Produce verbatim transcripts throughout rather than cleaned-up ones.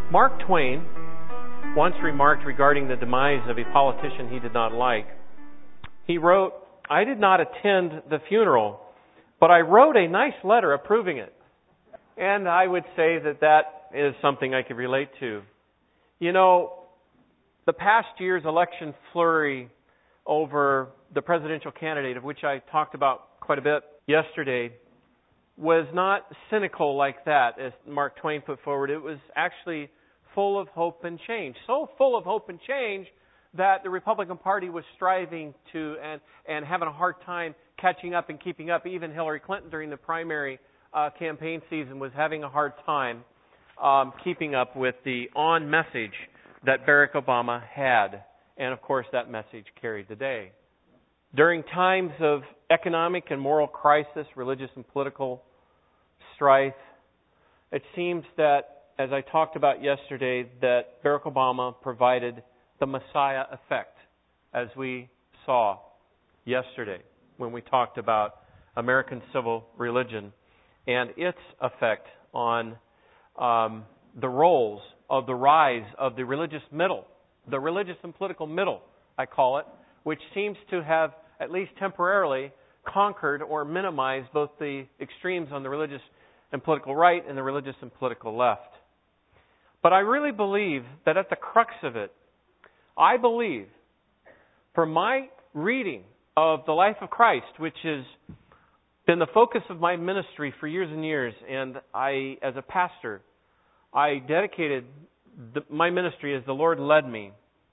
Mark Twain once remarked regarding the demise of a politician he did not like. He wrote, "I did not attend the funeral, but I wrote a nice letter approving it." And I would say that that is something I could relate to. You know, the past year's election flurry over the presidential candidate, of which I talked about quite a bit yesterday, was not cynical like that, as Mark Twain put forward. It was actually full of hope and change. So full of hope and change that the Republican Party was striving to and, and having a hard time catching up and keeping up. Even Hillary Clinton during the primary uh, campaign season was having a hard time um, keeping up with the on message that Barack Obama had. And of course, that message carried the day. During times of economic and moral crisis, religious and political strife, it seems that, as I talked about yesterday, that Barack Obama provided the Messiah effect, as we saw yesterday when we talked about American civil religion and its effect on um, the roles of the rise of the religious middle, the religious and political middle, I call it, which seems to have, at least temporarily, conquered or minimized both the extremes on the religious and political right and the religious and political left. But I really believe that at the crux of it, I believe, from my reading of the life of Christ, which has been the focus of my ministry for years and years, and I, as a pastor, I dedicated the, my ministry as the Lord led me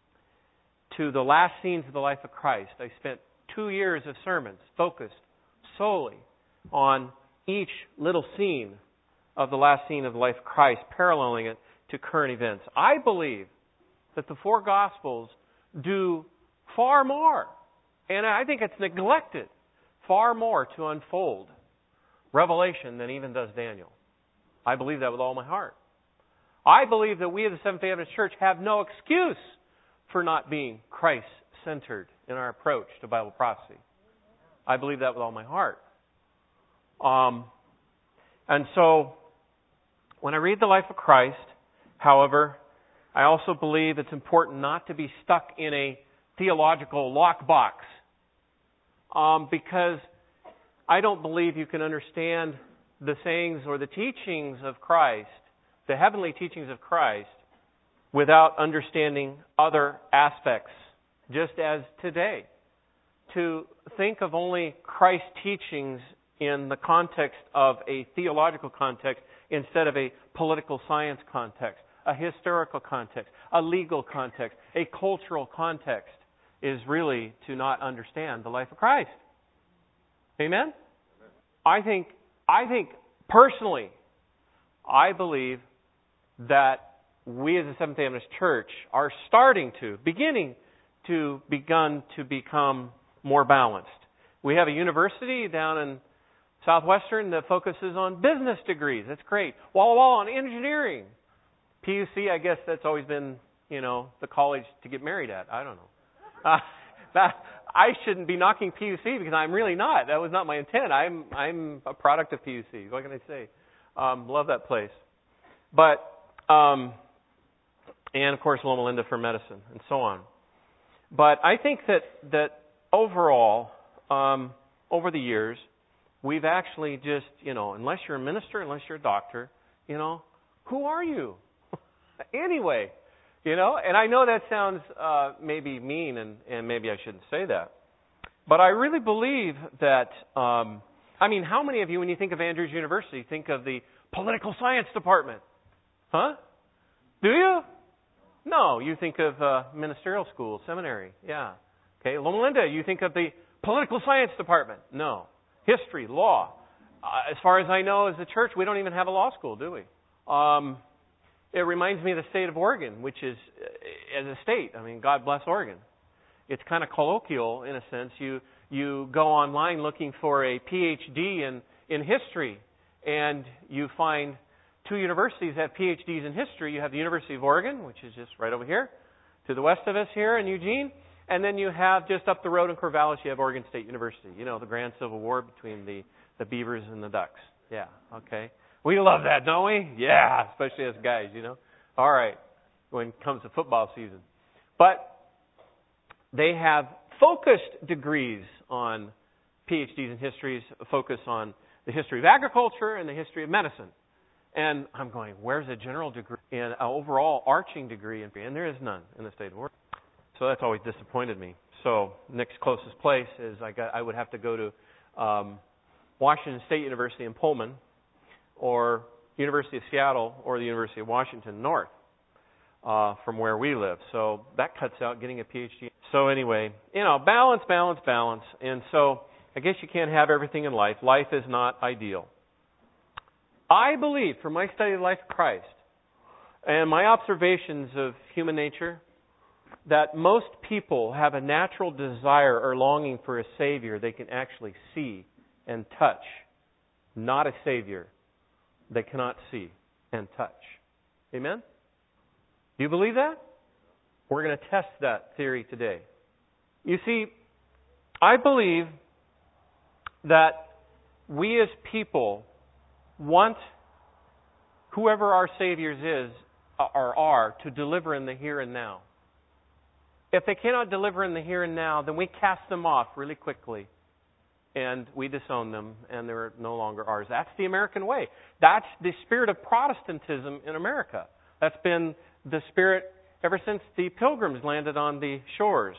to the last scenes of the life of Christ. I spent two years of sermons focused solely on each little scene of the last scene of the life of Christ, paralleling it to current events. I believe that the four Gospels do far more, and I think it's neglected, far more to unfold revelation than even does Daniel. I believe that with all my heart. I believe that we as the Seventh-day Adventist Church have no excuse for not being Christ-centered in our approach to Bible prophecy. I believe that with all my heart. Um, and so, when I read the life of Christ, however, I also believe it's important not to be stuck in a theological lockbox, um, because I don't believe you can understand the sayings or the teachings of Christ, the heavenly teachings of Christ, without understanding other aspects, just as today. To think of only Christ's teachings in the context of a theological context instead of a political science context, a historical context, a legal context, a cultural context, is really to not understand the life of Christ. Amen? Amen. I think, I think personally, I believe that we as a Seventh-day Adventist Church are starting to, beginning to, begun to become more balanced. We have a university down in Southwestern that focuses on business degrees. That's great. Walla Walla on engineering. P U C, I guess that's always been, you know, the college to get married at. I don't know. Uh, that, I shouldn't be knocking P U C because I'm really not. That was not my intent. I'm I'm a product of P U C. What can I say? Um, love that place. But, um, and of course Loma Linda for medicine and so on. But I think that, that overall, um, over the years, we've actually just, you know, unless you're a minister, unless you're a doctor, you know, who are you? Anyway, you know, and I know that sounds uh, maybe mean, and, and maybe I shouldn't say that. But I really believe that, um, I mean, how many of you, when you think of Andrews University, think of the political science department? Huh? Do you? No, you think of uh, ministerial school, seminary. Yeah. Okay, Loma Linda, you think of the political science department. No. History, law. Uh, as far as I know, as a church, we don't even have a law school, do we? Um, it reminds me of the state of Oregon, which is, uh, as a state, I mean, God bless Oregon. It's kind of colloquial in a sense. You you go online looking for a P H D in, in history, and you find two universities that have P H Ds in history. You have the University of Oregon, which is just right over here, to the west of us here in Eugene. And then you have just up the road in Corvallis, you have Oregon State University. You know, the grand civil war between the, the beavers and the ducks. Yeah, okay. We love that, don't we? Yeah, especially as guys, you know. All right, when it comes to football season. But they have focused degrees on P H Ds in histories, focus on the history of agriculture and the history of medicine. And I'm going, where's a general degree and an overall arching degree? And there is none in the state of Oregon. So that's always disappointed me. So next closest place is I got I would have to go to um, Washington State University in Pullman, or University of Seattle, or the University of Washington North uh, from where we live. So that cuts out getting a P H D. So anyway, you know, balance, balance, balance. And so I guess you can't have everything in life. Life is not ideal. I believe, from my study of the life of Christ and my observations of human nature, that most people have a natural desire or longing for a Savior they can actually see and touch, not a Savior they cannot see and touch. Amen? Do you believe that? We're going to test that theory today. You see, I believe that we as people want whoever our Saviors is or are to deliver in the here and now. If they cannot deliver in the here and now, then we cast them off really quickly and we disown them and they're no longer ours. That's the American way. That's the spirit of Protestantism in America. That's been the spirit ever since the Pilgrims landed on the shores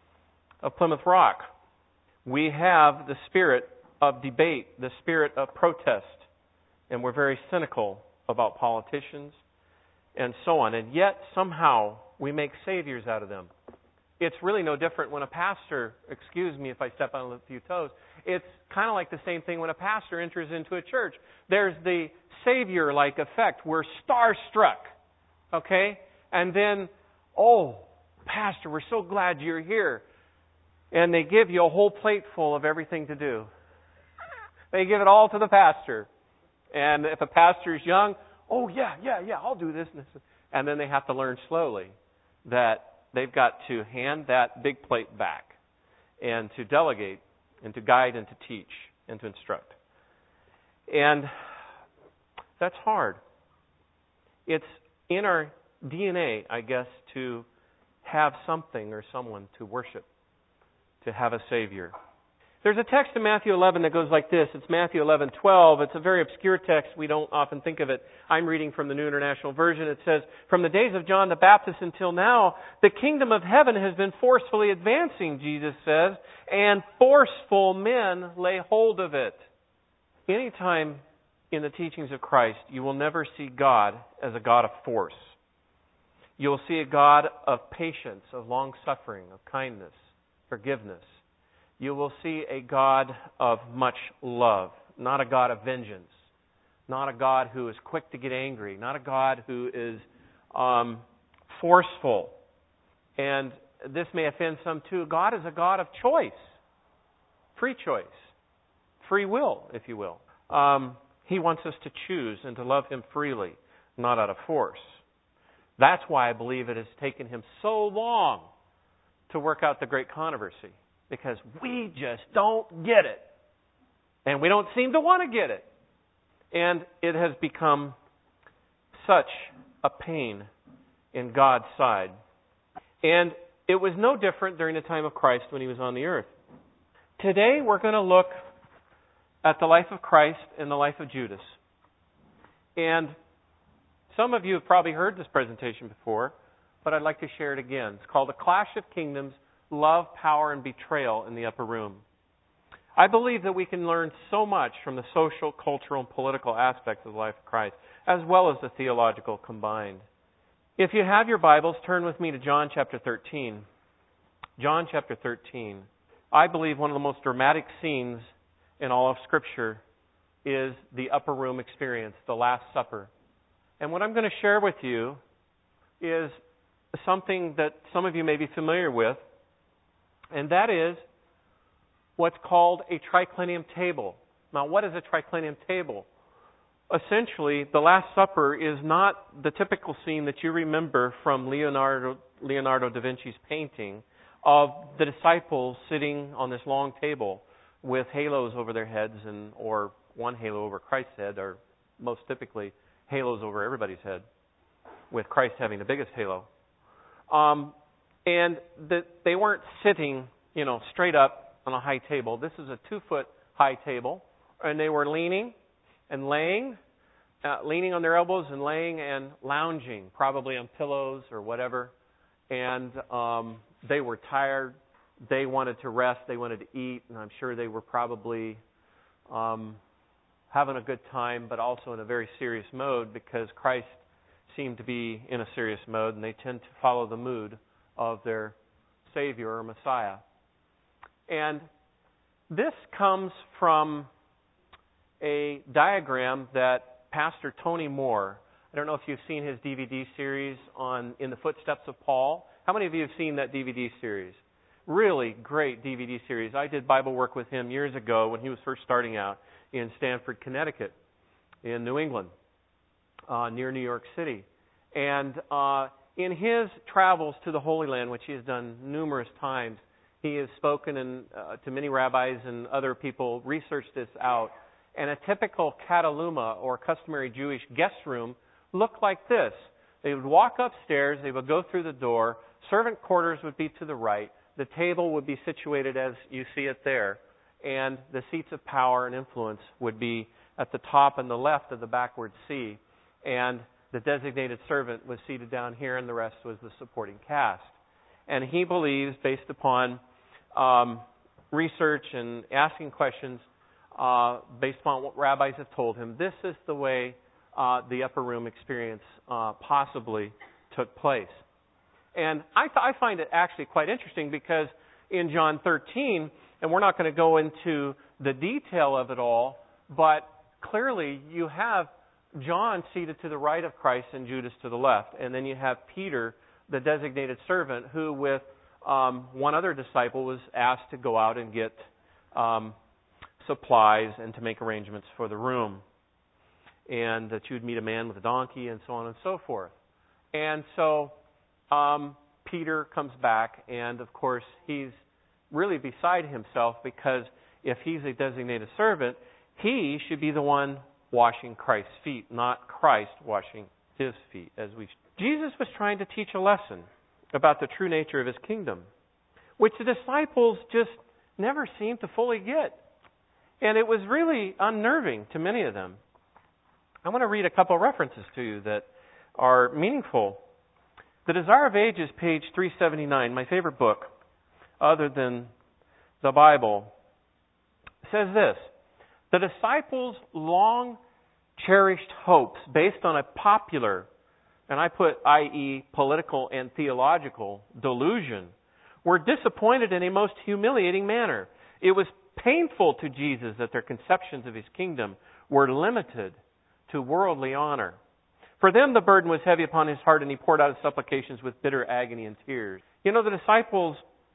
of Plymouth Rock. We have the spirit of debate, the spirit of protest, and we're very cynical about politicians and so on. And yet, somehow, we make saviors out of them. It's really no different when a pastor, excuse me if I step on a few toes, it's kind of like the same thing when a pastor enters into a church. There's the savior-like effect. We're starstruck, okay? And then, oh, pastor, we're so glad you're here. And they give you a whole plate full of everything to do. They give it all to the pastor. And if a pastor is young, oh, yeah, yeah, yeah, I'll do this. And, this. and then they have to learn slowly that they've got to hand that big plate back and to delegate and to guide and to teach and to instruct. And that's hard. It's in our D N A, I guess, to have something or someone to worship, to have a Savior. There's a text in Matthew eleven that goes like this. It's Matthew eleven twelve. It's a very obscure text. We don't often think of it. I'm reading from the New International Version. It says, "From the days of John the Baptist until now, the kingdom of heaven has been forcefully advancing," Jesus says, "and forceful men lay hold of it." Anytime in the teachings of Christ, you will never see God as a God of force. You'll see a God of patience, of long-suffering, of kindness, forgiveness. You will see a God of much love, not a God of vengeance, not a God who is quick to get angry, not a God who is um, forceful. And this may offend some too. God is a God of choice, free choice, free will, if you will. Um, he wants us to choose and to love Him freely, not out of force. That's why I believe it has taken Him so long to work out the great controversy. Because we just don't get it. And we don't seem to want to get it. And it has become such a pain in God's side. And it was no different during the time of Christ when He was on the earth. Today we're going to look at the life of Christ and the life of Judas. And some of you have probably heard this presentation before, but I'd like to share it again. It's called A Clash of Kingdoms: Love, Power, and Betrayal in the Upper Room. I believe that we can learn so much from the social, cultural, and political aspects of the life of Christ, as well as the theological combined. If you have your Bibles, turn with me to John chapter thirteen. John chapter thirteen. I believe one of the most dramatic scenes in all of Scripture is the upper room experience, the Last Supper. And what I'm going to share with you is something that some of you may be familiar with, and that is what's called a triclinium table. Now, what is a triclinium table? Essentially, the Last Supper is not the typical scene that you remember from Leonardo, Leonardo da Vinci's painting of the disciples sitting on this long table with halos over their heads, and or one halo over Christ's head, or most typically halos over everybody's head. with Christ having the biggest halo. Um, and the, they weren't sitting, you know, straight up on a high table. This is a two-foot high table. And they were leaning and laying, uh, leaning on their elbows and laying and lounging, probably on pillows or whatever. And um, they were tired. They wanted to rest. They wanted to eat. And I'm sure they were probably um, having a good time, but also in a very serious mode, because Christ seemed to be in a serious mode, and they tend to follow the mood of their Savior or Messiah. And this comes from a diagram that Pastor Tony Moore, I don't know if you've seen his D V D series on In the Footsteps of Paul. How many of you have seen that D V D series? Really great D V D series. I did Bible work with him years ago when he was first starting out in Stamford, Connecticut, in New England, uh, near New York City. And uh, in his travels to the Holy Land, which he has done numerous times, he has spoken in, uh, to many rabbis and other people, researched this out. And a typical kataluma, or customary Jewish guest room, looked like this. They would walk upstairs, they would go through the door, servant quarters would be to the right, the table would be situated as you see it there, and the seats of power and influence would be at the top and the left of the backward C, and the designated servant was seated down here, and the rest was the supporting cast. And he believes, based upon um, research and asking questions, uh, based upon what rabbis have told him, this is the way uh, the upper room experience uh, possibly took place. And I, th- I find it actually quite interesting, because in John thirteen, and we're not going to go into the detail of it all, but clearly you have John seated to the right of Christ and Judas to the left. And then you have Peter, the designated servant, who with um, one other disciple was asked to go out and get um, supplies and to make arrangements for the room. And that you would meet a man with a donkey and so on and so forth. And so um, Peter comes back, and of course he's really beside himself, because if he's a designated servant, he should be the one washing Christ's feet, not Christ washing his feet. As we, Jesus was trying to teach a lesson about the true nature of his kingdom, which the disciples just never seemed to fully get. And it was really unnerving to many of them. I want to read a couple of references to you that are meaningful. The Desire of Ages, page three seventy-nine, my favorite book, other than the Bible, says this: the disciples' long cherished hopes based on a popular, and I put that is political and theological, delusion, were disappointed in a most humiliating manner. It was painful to Jesus that their conceptions of his kingdom were limited to worldly honor. For them the burden was heavy upon his heart, and he poured out his supplications with bitter agony and tears. You know, the disciples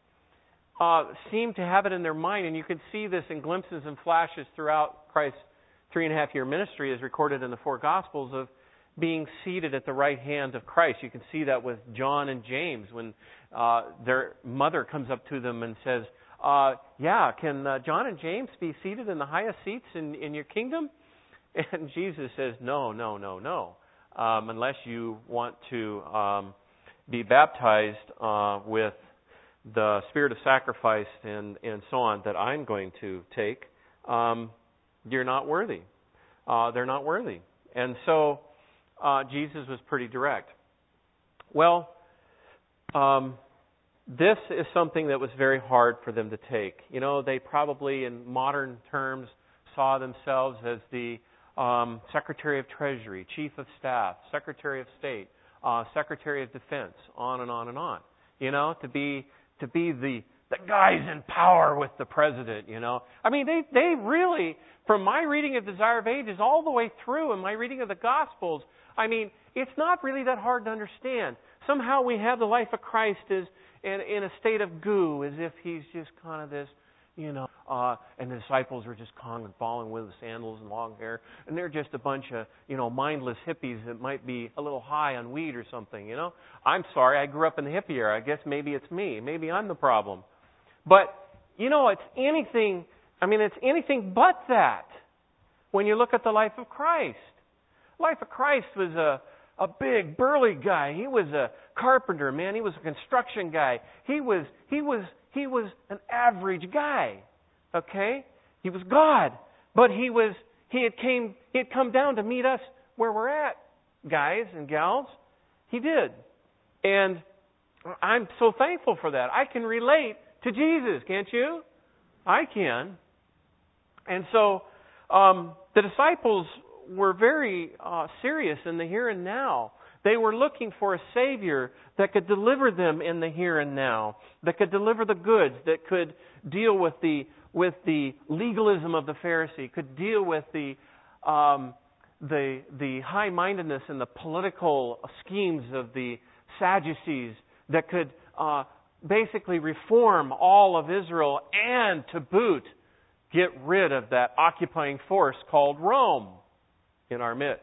uh, seemed to have it in their mind, and you can see this in glimpses and flashes throughout Christ's three and a half year ministry, as recorded in the four Gospels, of being seated at the right hand of Christ. You can see that with John and James, when uh, their mother comes up to them and says, uh, yeah, can uh, John and James be seated in the highest seats in, in your kingdom? And Jesus says, no, no, no, no. Um, unless you want to um, be baptized uh, with the spirit of sacrifice and, and so on that I'm going to take, um, you're not worthy. Uh, they're not worthy. And so uh, Jesus was pretty direct. Well, um, this is something that was very hard for them to take. You know, they probably, in modern terms, saw themselves as the Um, Secretary of Treasury, Chief of Staff, Secretary of State, uh, Secretary of Defense, on and on and on. You know, to be to be the the guys in power with the president. You know, I mean, they they really, from my reading of Desire of Ages all the way through, and my reading of the Gospels, I mean, it's not really that hard to understand. Somehow we have the life of Christ as in, in a state of goo, as if he's just kind of this. You know, uh, and the disciples are just kind of following with sandals and long hair, and they're just a bunch of, you know, mindless hippies that might be a little high on weed or something, you know. I'm sorry, I grew up in the hippie era. I guess maybe it's me. Maybe I'm the problem. But, you know, it's anything, I mean, it's anything but that when you look at the life of Christ. The life of Christ was a, a big, burly guy. He was a carpenter, man. He was a construction guy. He was, he was, he was an average guy. Okay? He was God. But he was, he had came, he had come down to meet us where we're at, guys and gals. He did. And I'm so thankful for that. I can relate to Jesus, can't you? I can. And so, um, the disciples were very uh, serious in the here and now. They were looking for a Savior that could deliver them in the here and now, that could deliver the goods, that could deal with the with the legalism of the Pharisee, could deal with the um, the the high-mindedness and the political schemes of the Sadducees, that could uh, basically reform all of Israel and, to boot, get rid of that occupying force called Rome in our midst,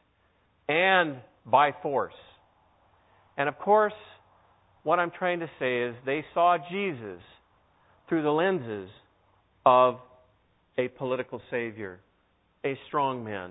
and by force. And of course, what I'm trying to say is they saw Jesus through the lenses of a political savior, a strong man.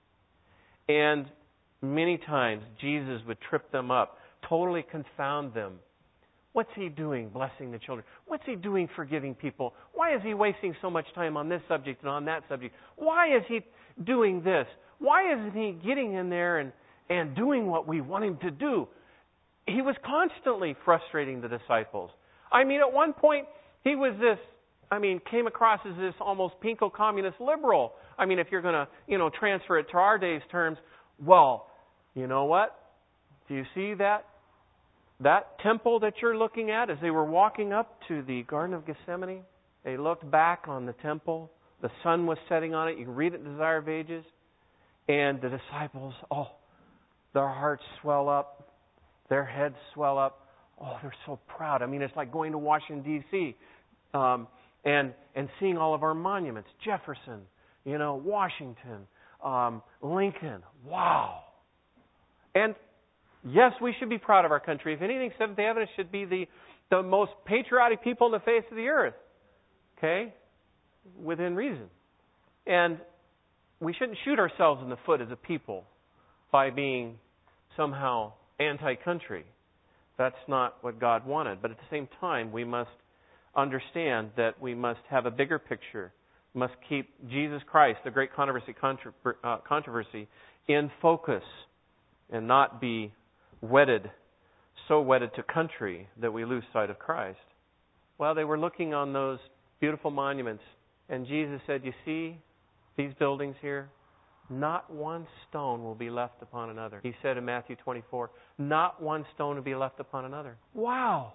And many times Jesus would trip them up, totally confound them. What's he doing blessing the children? What's he doing forgiving people? Why is he wasting so much time on this subject and on that subject? Why is he doing this? Why isn't he getting in there and, and doing what we want him to do? He was constantly frustrating the disciples. I mean, at one point, he was this, I mean, came across as this almost pinko communist liberal. I mean, if you're going to, you know, transfer it to our day's terms, well, you know what? Do you see that? That temple that you're looking at, as they were walking up to the Garden of Gethsemane, they looked back on the temple. The sun was setting on it. You can read it in Desire of Ages. And the disciples, oh, their hearts swell up. Their heads swell up. Oh, they're so proud. I mean, it's like going to Washington, D C um, and, and seeing all of our monuments. Jefferson, you know, Washington, um, Lincoln. Wow. And yes, we should be proud of our country. If anything, Seventh-day Adventists should be the, the most patriotic people on the face of the earth. Okay? Within reason. And we shouldn't shoot ourselves in the foot as a people by being somehow anti-country. That's not what God wanted. But at the same time, we must understand that we must have a bigger picture. We must keep Jesus Christ, the great controversy, contro- uh, controversy, in focus and not be wedded, so wedded to country that we lose sight of Christ. Well, they were looking on those beautiful monuments, and Jesus said, you see these buildings here? Not one stone will be left upon another. He said in Matthew twenty-four, not one stone will be left upon another. Wow!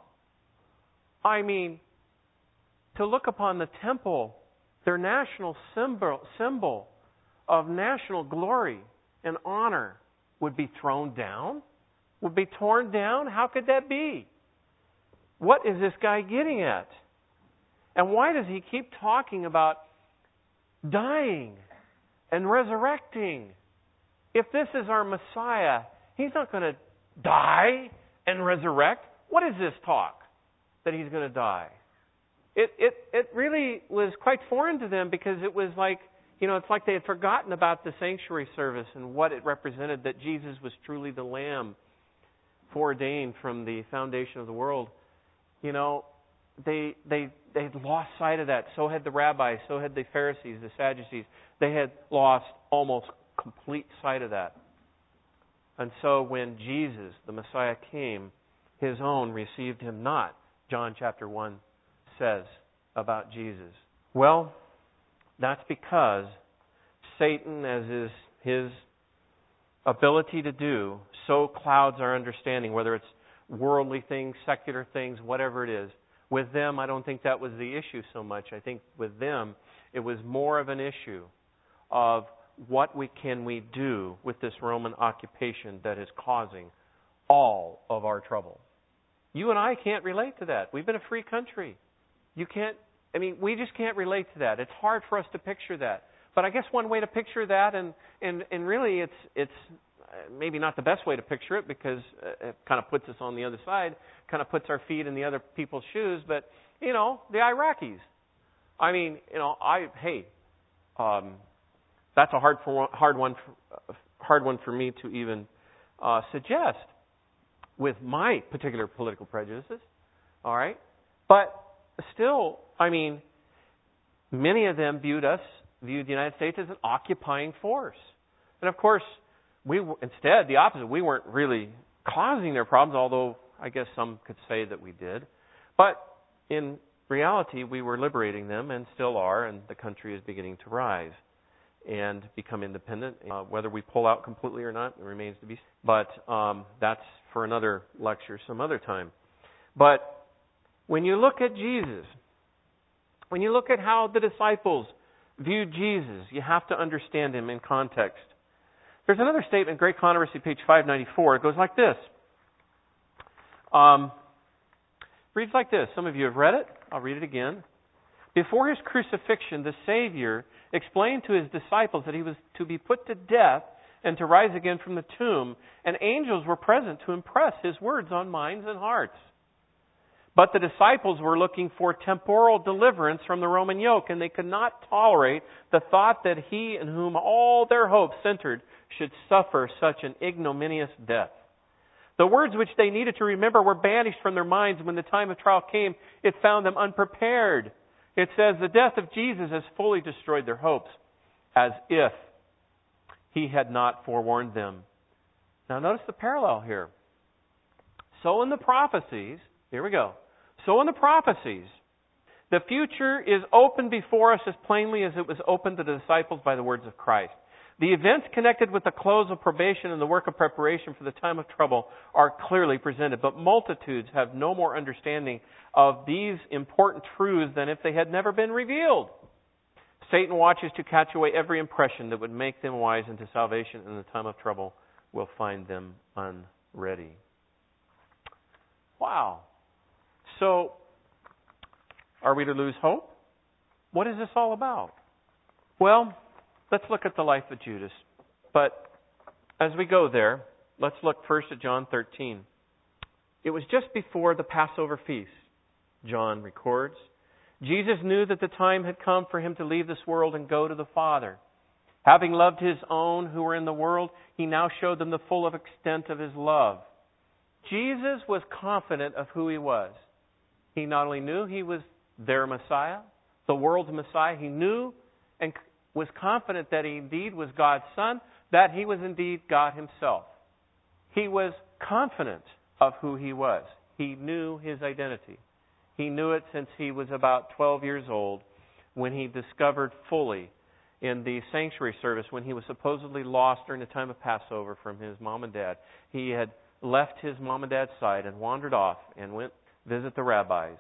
I mean, to look upon the temple, their national symbol, symbol of national glory and honor, would be thrown down? Would be torn down? How could that be? What is this guy getting at? And why does he keep talking about dying and resurrecting? If this is our Messiah, he's not going to die and resurrect. What is this talk that he's going to die? It, it, it really was quite foreign to them, because it was like, you know, it's like they had forgotten about the sanctuary service and what it represented, that Jesus was truly the Lamb foreordained from the foundation of the world. You know, they they they had lost sight of that. So had the rabbis, so had the Pharisees, the Sadducees. They had lost almost complete sight of that. And so when Jesus, the Messiah, came, his own received him not, John chapter one says about Jesus. Well, that's because Satan, as is his ability to do, so clouds our understanding, whether it's worldly things, secular things, whatever it is. With them, I don't think that was the issue so much. I think with them, it was more of an issue of what we can we do with this Roman occupation that is causing all of our trouble. You and I can't relate to that. We've been a free country. You can't, I mean, we just can't relate to that. It's hard for us to picture that. But I guess one way to picture that, and, and, and really it's it's maybe not the best way to picture it, because it kind of puts us on the other side, kind of puts our feet in the other people's shoes. But, you know, the Iraqis. I mean, you know, I hey, um, that's a hard for, hard one, for, hard one for me to even uh, suggest with my particular political prejudices. All right? But still, I mean, many of them viewed us, viewed the United States as an occupying force. And of course, we were, instead, the opposite, we weren't really causing their problems, although I guess some could say that we did. But in reality, we were liberating them and still are, and the country is beginning to rise and become independent. Uh, whether we pull out completely or not, it remains to be seen. But um, that's for another lecture some other time. But when you look at Jesus, when you look at how the disciples viewed Jesus, you have to understand him in context. There's another statement, Great Controversy, page five ninety-four. It goes like this. Um, reads like this. Some of you have read it. I'll read it again. Before his crucifixion, the Savior explained to his disciples that he was to be put to death and to rise again from the tomb, and angels were present to impress his words on minds and hearts. But the disciples were looking for temporal deliverance from the Roman yoke, and they could not tolerate the thought that he in whom all their hopes centered should suffer such an ignominious death. The words which they needed to remember were banished from their minds. When the time of trial came, it found them unprepared. It says, the death of Jesus has fully destroyed their hopes, as if he had not forewarned them. Now notice the parallel here. So in the prophecies, here we go. So in the prophecies, the future is open before us as plainly as it was opened to the disciples by the words of Christ. The events connected with the close of probation and the work of preparation for the time of trouble are clearly presented, but multitudes have no more understanding of these important truths than if they had never been revealed. Satan watches to catch away every impression that would make them wise into salvation, and in the time of trouble will find them unready. Wow. So, are we to lose hope? What is this all about? Well, let's look at the life of Judas. But as we go there, let's look first at John thirteen. It was just before the Passover feast, John records. Jesus knew that the time had come for him to leave this world and go to the Father. Having loved his own who were in the world, he now showed them the full extent of his love. Jesus was confident of who he was. He not only knew he was their Messiah, the world's Messiah, he knew and was confident that he indeed was God's Son, that he was indeed God himself. He was confident of who he was. He knew his identity. He knew it since he was about twelve years old when he discovered fully in the sanctuary service when he was supposedly lost during the time of Passover from his mom and dad. He had left his mom and dad's side and wandered off and went visit the rabbis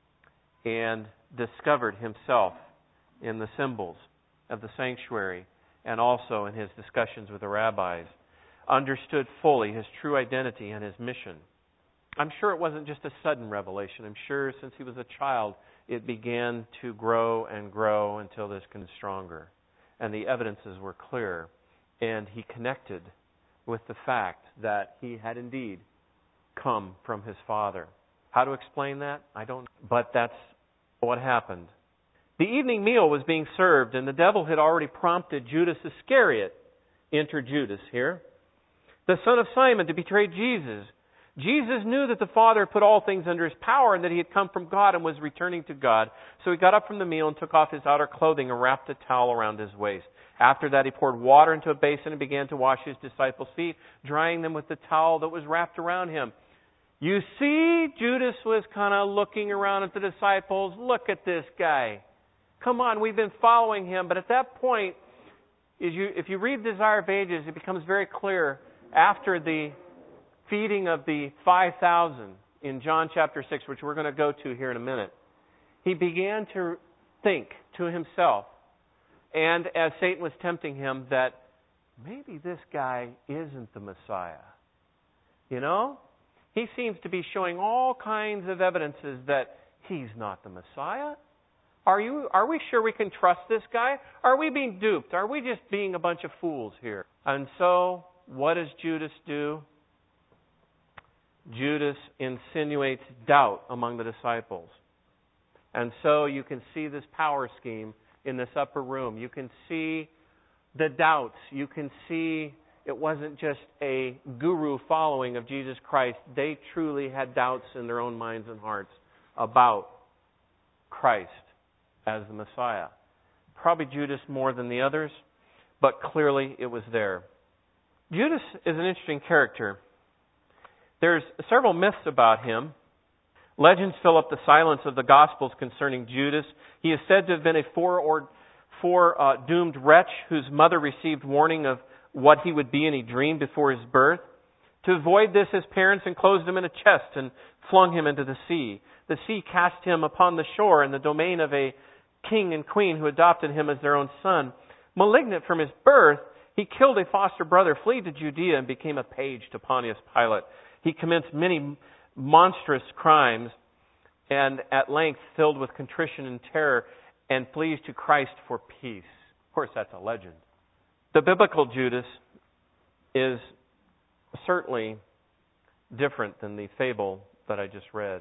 and discovered himself in the symbols of the sanctuary and also in his discussions with the rabbis, understood fully his true identity and his mission. I'm sure it wasn't just a sudden revelation. I'm sure since he was a child, it began to grow and grow until this was stronger. And the evidences were clear. And he connected with the fact that he had indeed come from his Father. How to explain that? I don't know. But that's what happened. The evening meal was being served, and the devil had already prompted Judas Iscariot, enter Judas here, the son of Simon, to betray Jesus. Jesus knew that the Father put all things under his power and that he had come from God and was returning to God. So he got up from the meal and took off his outer clothing and wrapped a towel around his waist. After that, he poured water into a basin and began to wash his disciples' feet, drying them with the towel that was wrapped around him. You see, Judas was kind of looking around at the disciples. Look at this guy. Come on, we've been following him. But at that point, is you, if you read Desire of Ages, it becomes very clear after the feeding of the five thousand in John chapter six, which we're going to go to here in a minute, he began to think to himself, and as Satan was tempting him, that maybe this guy isn't the Messiah. You know? He seems to be showing all kinds of evidences that he's not the Messiah. Are you? Are we sure we can trust this guy? Are we being duped? Are we just being a bunch of fools here? And so, what does Judas do? Judas insinuates doubt among the disciples. And so you can see this power scheme in this upper room. You can see the doubts. You can see it wasn't just a guru following of Jesus Christ. They truly had doubts in their own minds and hearts about Christ as the Messiah. Probably Judas more than the others, but clearly it was there. Judas is an interesting character. There's several myths about him. Legends fill up the silence of the Gospels concerning Judas. He is said to have been a fore or fore uh, doomed wretch whose mother received warning of what he would be and he dreamed before his birth. To avoid this, his parents enclosed him in a chest and flung him into the sea. The sea cast him upon the shore in the domain of a king and queen who adopted him as their own son. Malignant from his birth, he killed a foster brother, fled to Judea, and became a page to Pontius Pilate. He commenced many monstrous crimes, and at length, filled with contrition and terror, and flees to Christ for peace. Of course, that's a legend. The biblical Judas is certainly different than the fable that I just read.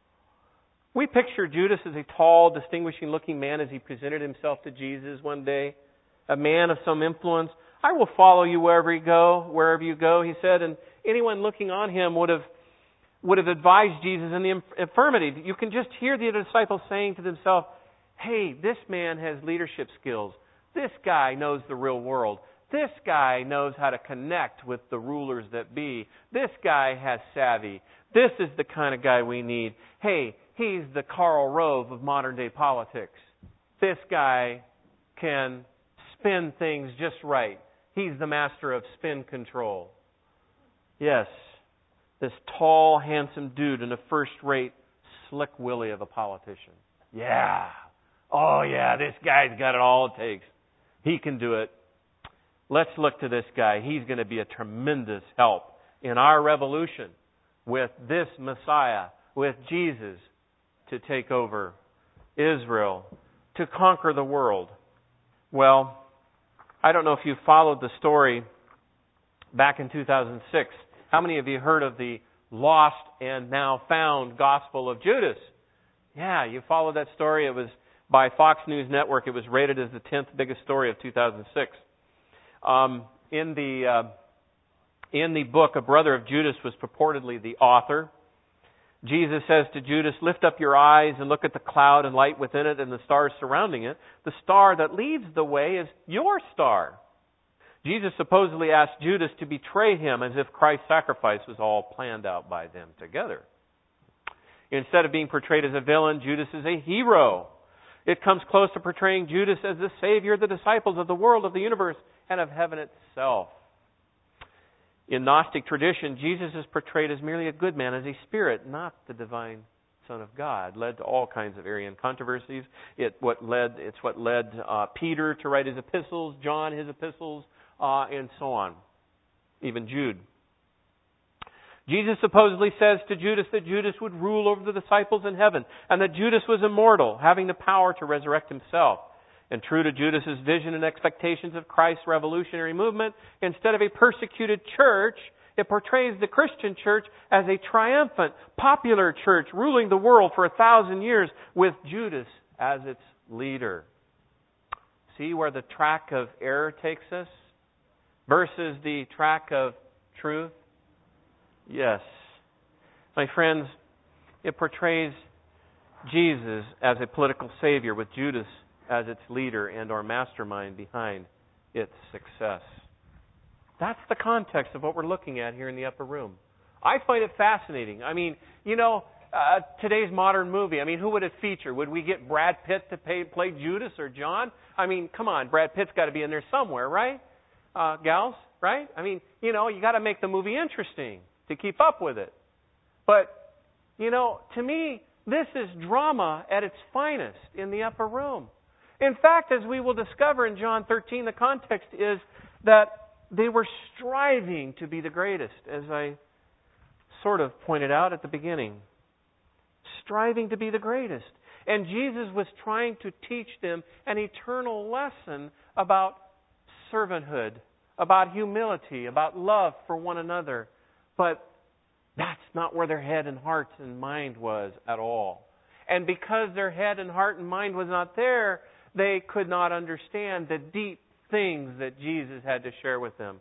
We picture Judas as a tall, distinguishing-looking man as he presented himself to Jesus one day, a man of some influence. I will follow you wherever you go, wherever you go, he said, and anyone looking on him would have would have advised Jesus in the infirmity. You can just hear the disciples saying to themselves, hey, this man has leadership skills. This guy knows the real world. This guy knows how to connect with the rulers that be. This guy has savvy. This is the kind of guy we need. Hey, he's the Karl Rove of modern-day politics. This guy can spin things just right. He's the master of spin control. Yes, this tall, handsome dude and a first-rate slick willy of a politician. Yeah. Oh, yeah, this guy's got it all it takes. He can do it. Let's look to this guy. He's going to be a tremendous help in our revolution with this Messiah, with Jesus, to take over Israel, to conquer the world. Well, I don't know if you followed the story back in two thousand six. How many of you heard of the lost and now found Gospel of Judas? Yeah, you followed that story. It was by Fox News Network. It was rated as the tenth biggest story of two thousand six. Um, in the uh, in the book, a brother of Judas was purportedly the author. Jesus says to Judas, lift up your eyes and look at the cloud and light within it and the stars surrounding it. The star that leads the way is your star. Jesus supposedly asked Judas to betray him as if Christ's sacrifice was all planned out by them together. Instead of being portrayed as a villain, Judas is a hero. It comes close to portraying Judas as the Savior of the disciples, of the world, of the universe, and of heaven itself. In Gnostic tradition, Jesus is portrayed as merely a good man, as a spirit, not the divine Son of God. Led to all kinds of Arian controversies. It what led it's what led uh, Peter to write his epistles, John his epistles, uh, and so on. Even Jude. Jesus supposedly says to Judas that Judas would rule over the disciples in heaven, and that Judas was immortal, having the power to resurrect himself. And true to Judas's vision and expectations of Christ's revolutionary movement, instead of a persecuted church, it portrays the Christian church as a triumphant, popular church ruling the world for a thousand years with Judas as its leader. See where the track of error takes us versus the track of truth? Yes. My friends, it portrays Jesus as a political savior with Judas as its leader and or mastermind behind its success. That's the context of what we're looking at here in the upper room. I find it fascinating. I mean, you know, uh, today's modern movie, I mean, who would it feature? Would we get Brad Pitt to pay, play Judas or John? I mean, come on, Brad Pitt's got to be in there somewhere, right? Uh, gals, right? I mean, you know, you got to make the movie interesting to keep up with it. But, you know, to me, this is drama at its finest in the upper room. In fact, as we will discover in John thirteen, the context is that they were striving to be the greatest, as I sort of pointed out at the beginning. Striving to be the greatest. And Jesus was trying to teach them an eternal lesson about servanthood, about humility, about love for one another. But that's not where their head and heart and mind was at all. And because their head and heart and mind was not there, they could not understand the deep things that Jesus had to share with them.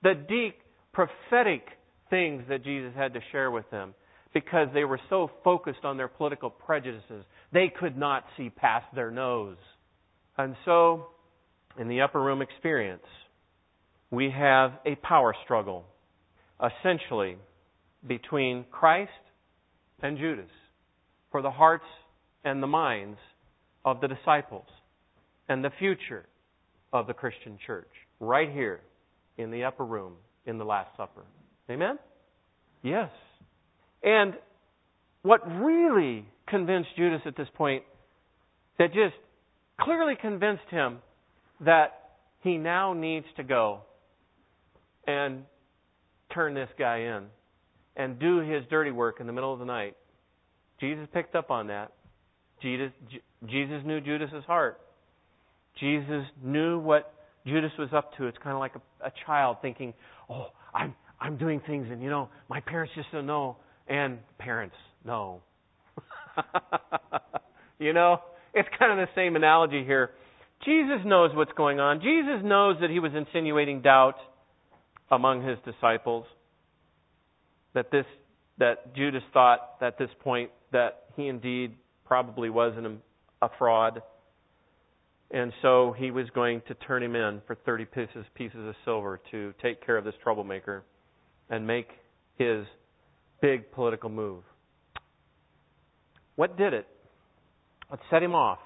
the deep prophetic things that Jesus had to share with them, because they were so focused on their political prejudices, they could not see past their nose. And so, in the upper room experience, we have a power struggle, essentially, between Christ and Judas for the hearts and the minds of the disciples and the future of the Christian church, right here in the upper room in the Last Supper. Amen? Yes. And what really convinced Judas at this point, that just clearly convinced him that he now needs to go and turn this guy in and do his dirty work in the middle of the night. Jesus picked up on that. Jesus, Jesus knew Judas's heart. Jesus knew what Judas was up to. It's kind of like a, a child thinking, oh, I'm I'm doing things, and you know, my parents just don't know. And parents know. You know, it's kind of the same analogy here. Jesus knows what's going on. Jesus knows that he was insinuating doubt among his disciples. That this, that Judas thought at this point that he indeed probably was an, a fraud. And so he was going to turn him in for thirty pieces, pieces of silver to take care of this troublemaker and make his big political move. What did it? What set him off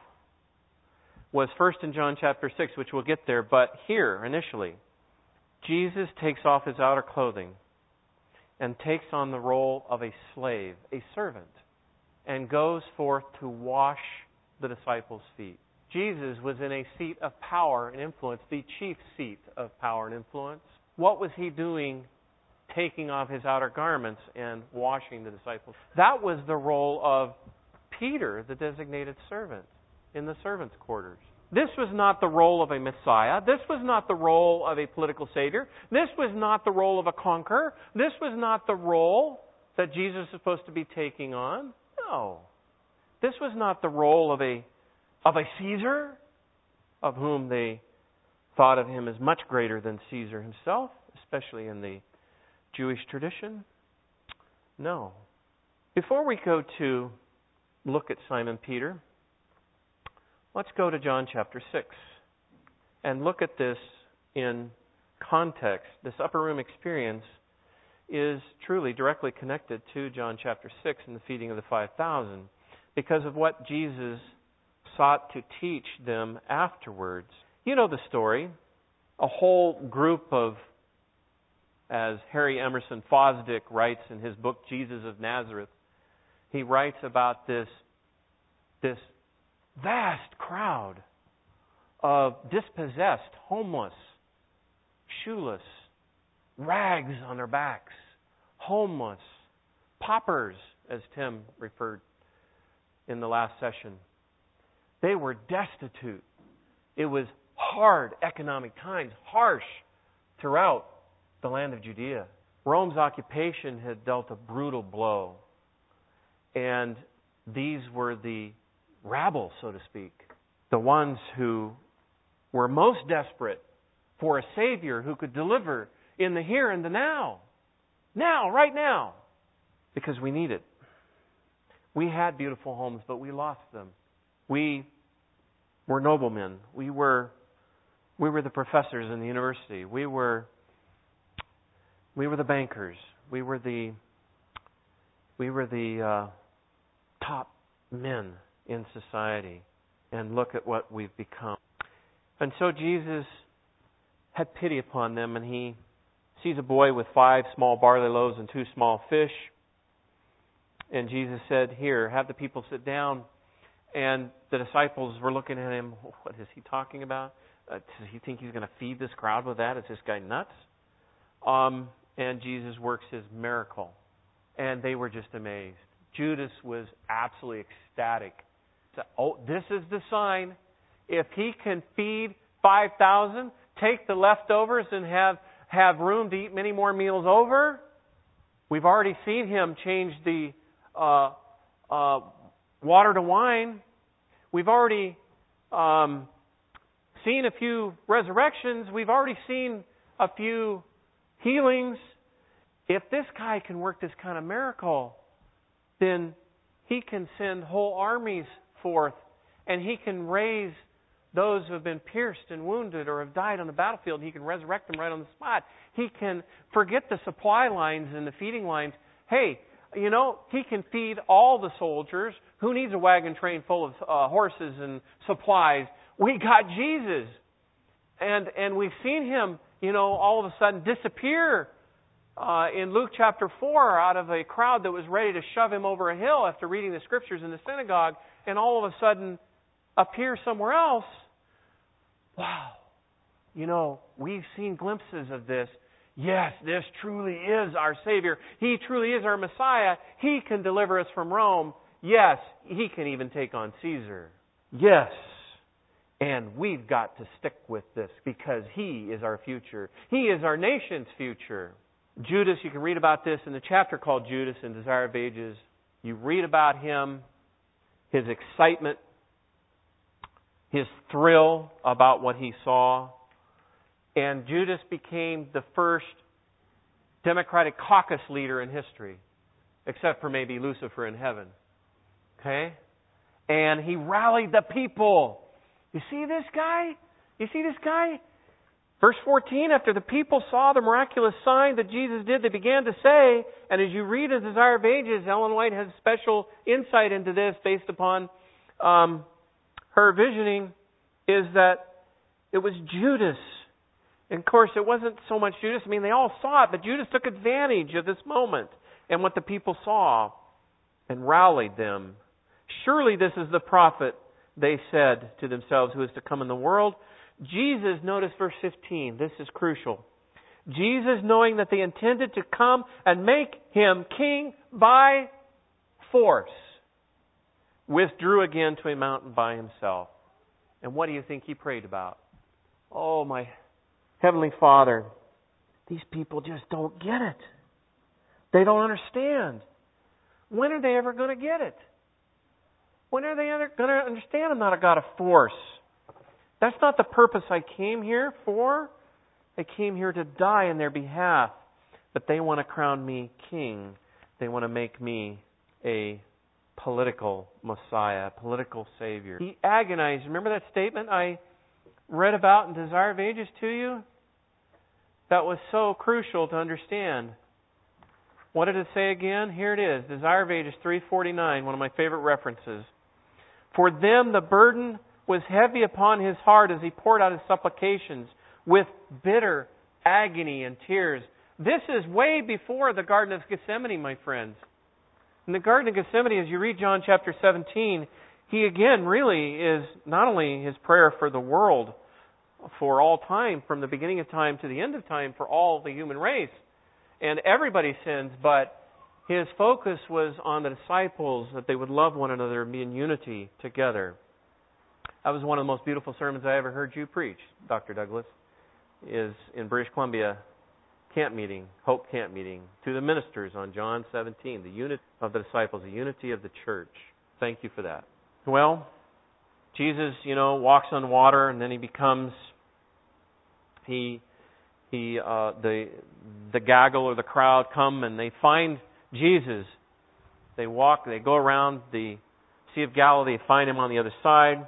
was first in John chapter six, which we'll get there, but here initially, Jesus takes off his outer clothing and takes on the role of a slave, a servant, and goes forth to wash the disciples' feet. Jesus was in a seat of power and influence, the chief seat of power and influence. What was he doing, taking off his outer garments and washing the disciples? That was the role of Peter, the designated servant, in the servants' quarters. This was not the role of a Messiah. This was not the role of a political savior. This was not the role of a conqueror. This was not the role that Jesus is supposed to be taking on. No. This was not the role of a of a Caesar, of whom they thought of him as much greater than Caesar himself, especially in the Jewish tradition. No. Before we go to look at Simon Peter, let's go to John chapter six and look at this in context. This upper room experience is truly directly connected to John chapter six and the feeding of the five thousand because of what Jesus sought to teach them afterwards. You know the story. A whole group of, as Harry Emerson Fosdick writes in his book, Jesus of Nazareth, he writes about this, this vast crowd of dispossessed, homeless, shoeless, rags on their backs, homeless, paupers, as Tim referred in the last session. They were destitute. It was hard economic times, harsh throughout the land of Judea. Rome's occupation had dealt a brutal blow. And these were the rabble, so to speak, the ones who were most desperate for a Savior who could deliver in the here and the now. Now, right now. Because we need it. We had beautiful homes, but we lost them. We were noblemen. We were we were the professors in the university. We were we were the bankers. We were the we were the uh, top men in society. And look at what we've become. And so Jesus had pity upon them, and he sees a boy with five small barley loaves and two small fish. And Jesus said, "Here, have the people sit down." And the disciples were looking at him. What is he talking about? Uh, does he think he's going to feed this crowd with that? Is this guy nuts? Um, and Jesus works his miracle. And they were just amazed. Judas was absolutely ecstatic. So, oh, this is the sign. If he can feed five thousand, take the leftovers and have, have room to eat many more meals over. We've already seen him change the uh, uh, water to wine. We've already um, seen a few resurrections. We've already seen a few healings. If this guy can work this kind of miracle, then he can send whole armies forth, and he can raise those who have been pierced and wounded or have died on the battlefield. He can resurrect them right on the spot. He can forget the supply lines and the feeding lines. Hey, you know, he can feed all the soldiers. Who needs a wagon train full of uh, horses and supplies? We got Jesus. And and we've seen him, you know, all of a sudden disappear uh, in Luke chapter four out of a crowd that was ready to shove him over a hill after reading the scriptures in the synagogue, and all of a sudden appear somewhere else. Wow. You know, we've seen glimpses of this. Yes, this truly is our Savior. He truly is our Messiah. He can deliver us from Rome. Yes, He can even take on Caesar. Yes. And we've got to stick with this because He is our future. He is our nation's future. Judas, you can read about this in the chapter called Judas in Desire of Ages. You read about him, his excitement, his thrill about what he saw. And Judas became the first Democratic caucus leader in history, except for maybe Lucifer in heaven. Okay? And he rallied the people. You see this guy? You see this guy? Verse fourteen, after the people saw the miraculous sign that Jesus did, they began to say, and as you read in Desire of Ages, Ellen White has special insight into this based upon um, her visioning, is that it was Judas. And of course, it wasn't so much Judas. I mean, they all saw it, but Judas took advantage of this moment and what the people saw and rallied them. Surely this is the prophet, they said to themselves, who is to come in the world. Jesus, notice verse fifteen, this is crucial. Jesus, knowing that they intended to come and make him king by force, withdrew again to a mountain by himself. And what do you think he prayed about? Oh, my Heavenly Father, these people just don't get it. They don't understand. When are they ever going to get it? When are they ever going to understand I'm not a God of force? That's not the purpose I came here for. I came here to die in their behalf. But they want to crown me king. They want to make me a political Messiah, a political Savior. He agonized. Remember that statement I read about in Desire of Ages to you? That was so crucial to understand. What did it say again? Here it is. Desire of Ages three forty-nine, one of my favorite references. For them the burden was heavy upon his heart as he poured out his supplications with bitter agony and tears. This is way before the Garden of Gethsemane, my friends. In the Garden of Gethsemane, as you read John chapter seventeen, he again really is not only his prayer for the world, for all time, from the beginning of time to the end of time, for all the human race, and everybody sins, but his focus was on the disciples, that they would love one another and be in unity together. That was one of the most beautiful sermons I ever heard you preach, Doctor Douglas, is in British Columbia camp meeting, Hope camp meeting, to the ministers on John seventeen, the unity of the disciples, the unity of the church. Thank you for that. Well, Jesus, you know, walks on water, and then he becomes, he, he, uh, the, the gaggle or the crowd come and they find Jesus. They walk, they go around the Sea of Galilee, they find him on the other side.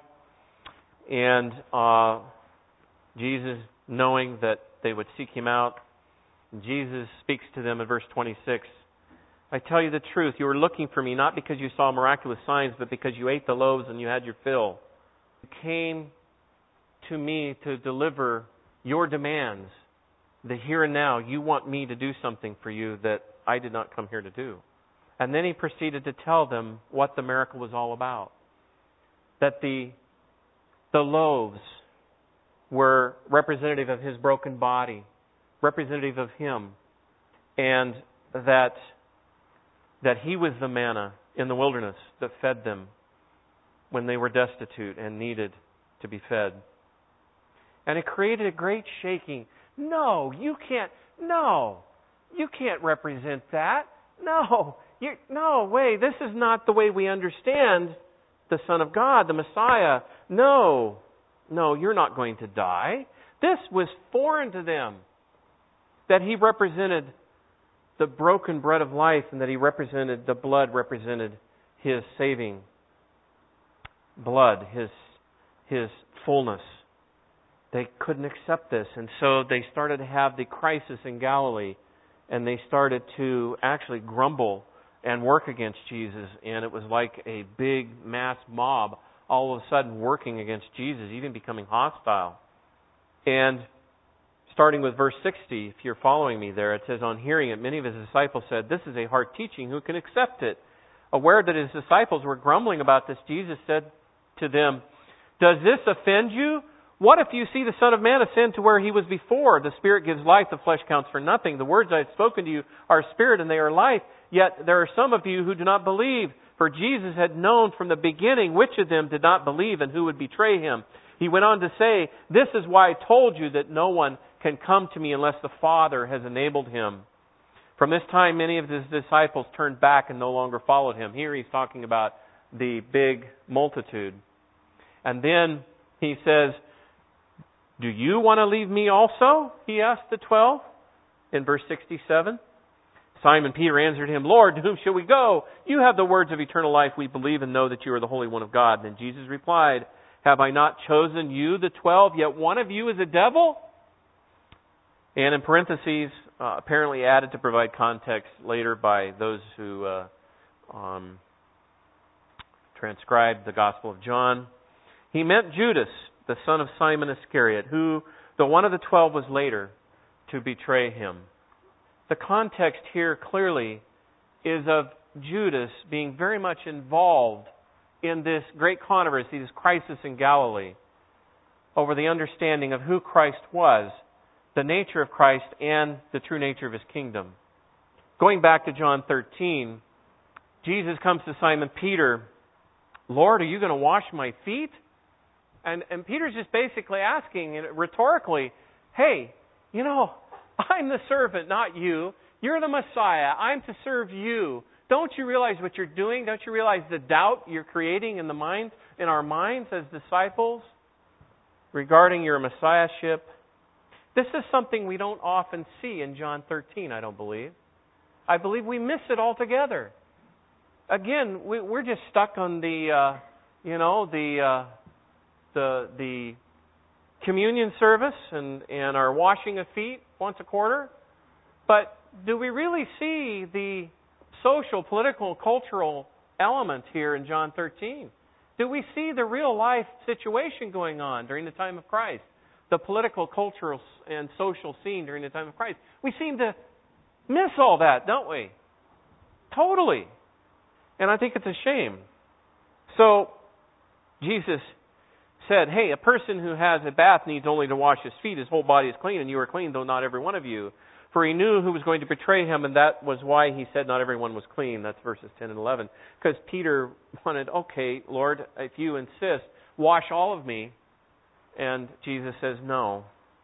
And uh, Jesus, knowing that they would seek him out, Jesus speaks to them in verse twenty-six. I tell you the truth, you were looking for me not because you saw miraculous signs, but because you ate the loaves and you had your fill. You came to me to deliver your demands. The here and now, you want me to do something for you that I did not come here to do. And then he proceeded to tell them what the miracle was all about. That the The loaves were representative of his broken body, representative of him, and that that he was the manna in the wilderness that fed them when they were destitute and needed to be fed. And it created a great shaking. No, you can't. No, you can't represent that. No, you, no way. This is not the way we understand the Son of God, the Messiah. No, no, you're not going to die. This was foreign to them. that He represented the broken bread of life and that He represented, the blood represented His saving blood, His, His fullness. They couldn't accept this, and so they started to have the crisis in Galilee, and they started to actually grumble and work against Jesus, and it was like a big mass mob all of a sudden working against Jesus, even becoming hostile. And starting with verse sixty, if you're following me there, it says, on hearing it, many of His disciples said, this is a hard teaching, who can accept it? Aware that His disciples were grumbling about this, Jesus said to them, does this offend you? What if you see the Son of Man ascend to where He was before? The Spirit gives life, the flesh counts for nothing. The words I have spoken to you are spirit and they are life. Yet there are some of you who do not believe. For Jesus had known from the beginning which of them did not believe and who would betray Him. He went on to say, this is why I told you that no one can come to me unless the Father has enabled him. From this time, many of His disciples turned back and no longer followed Him. Here He's talking about the big multitude. And then He says, do you want to leave me also? He asked the twelve in verse sixty-seven. Simon Peter answered Him, Lord, to whom shall we go? You have the words of eternal life. We believe and know that you are the Holy One of God. And Jesus replied, have I not chosen you, the twelve, yet one of you is a devil? And in parentheses, uh, apparently added to provide context later by those who uh, um, transcribed the Gospel of John, He meant Judas, the son of Simon Iscariot, who, though one of the twelve, was later to betray Him. The context here clearly is of Judas being very much involved in this great controversy, this crisis in Galilee, over the understanding of who Christ was, the nature of Christ, and the true nature of His kingdom. Going back to John thirteen, Jesus comes to Simon Peter, Lord, are you going to wash my feet? And, and Peter's just basically asking rhetorically, hey, you know, I'm the servant, not you. You're the Messiah. I'm to serve you. Don't you realize what you're doing? Don't you realize the doubt you're creating in the minds, in our minds as disciples regarding your Messiahship? This is something we don't often see in John thirteen, I don't believe. I believe we miss it altogether. Again, we, we're just stuck on the, uh, you know, the... Uh, the the communion service and, and our washing of feet once a quarter. But do we really see the social, political, cultural element here in John thirteen? Do we see the real life situation going on during the time of Christ? The political, cultural, and social scene during the time of Christ? We seem to miss all that, don't we? Totally. And I think it's a shame. So, Jesus said, hey, a person who has a bath needs only to wash his feet. His whole body is clean, and you are clean, though not every one of you. For He knew who was going to betray Him, and that was why He said not everyone was clean. That's verses ten and eleven. Because Peter wanted, okay, Lord, if you insist, wash all of me. And Jesus says, no.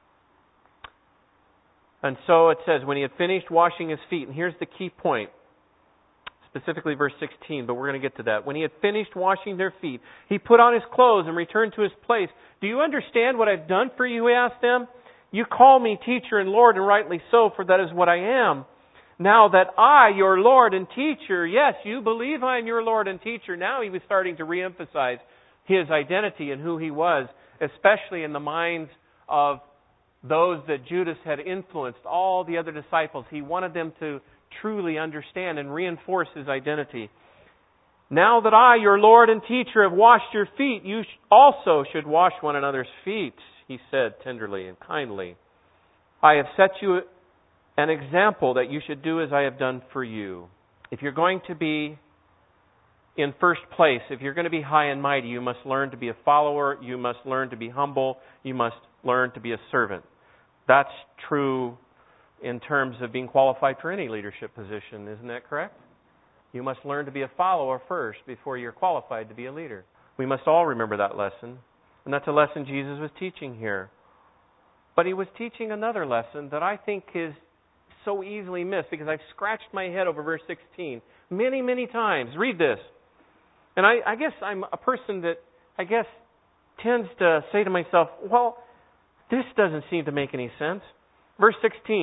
And so it says, when He had finished washing His feet, and here's the key point, specifically verse sixteen, but we're going to get to that. When He had finished washing their feet, He put on His clothes and returned to His place. Do you understand what I've done for you? He asked them. You call me teacher and Lord, and rightly so, for that is what I am. Now that I, your Lord and teacher, yes, you believe I am your Lord and teacher. Now He was starting to reemphasize His identity and who He was, especially in the minds of those that Judas had influenced, all the other disciples. He wanted them to truly understand and reinforce His identity. Now that I, your Lord and teacher, have washed your feet, you also should wash one another's feet, He said tenderly and kindly. I have set you an example that you should do as I have done for you. If you're going to be in first place, if you're going to be high and mighty, you must learn to be a follower, you must learn to be humble, you must learn to be a servant. That's true in terms of being qualified for any leadership position, isn't that correct? You must learn to be a follower first before you're qualified to be a leader. We must all remember that lesson. And that's a lesson Jesus was teaching here. But He was teaching another lesson that I think is so easily missed, because I've scratched my head over verse sixteen many, many times. Read this. And I, I guess I'm a person that, I guess, tends to say to myself, well, this doesn't seem to make any sense. Verse sixteen,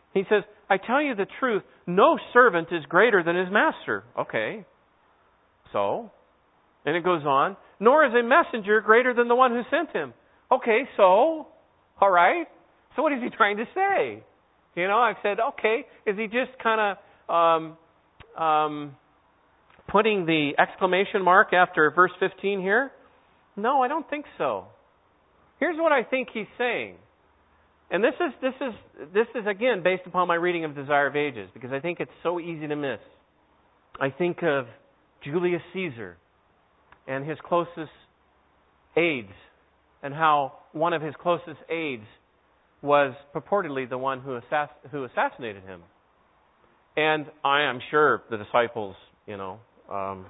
He says, I tell you the truth, no servant is greater than his master. Okay. So? And it goes on, nor is a messenger greater than the one who sent him. Okay, so? All right. So what is he trying to say? You know, I've said, okay, is he just kind of um, um, putting the exclamation mark after verse fifteen here? No, I don't think so. Here's what I think he's saying. And this is this is this is again based upon my reading of Desire of Ages, because I think it's so easy to miss. I think of Julius Caesar and his closest aides, and how one of his closest aides was purportedly the one who assass- who assassinated him. And I am sure the disciples, you know, um,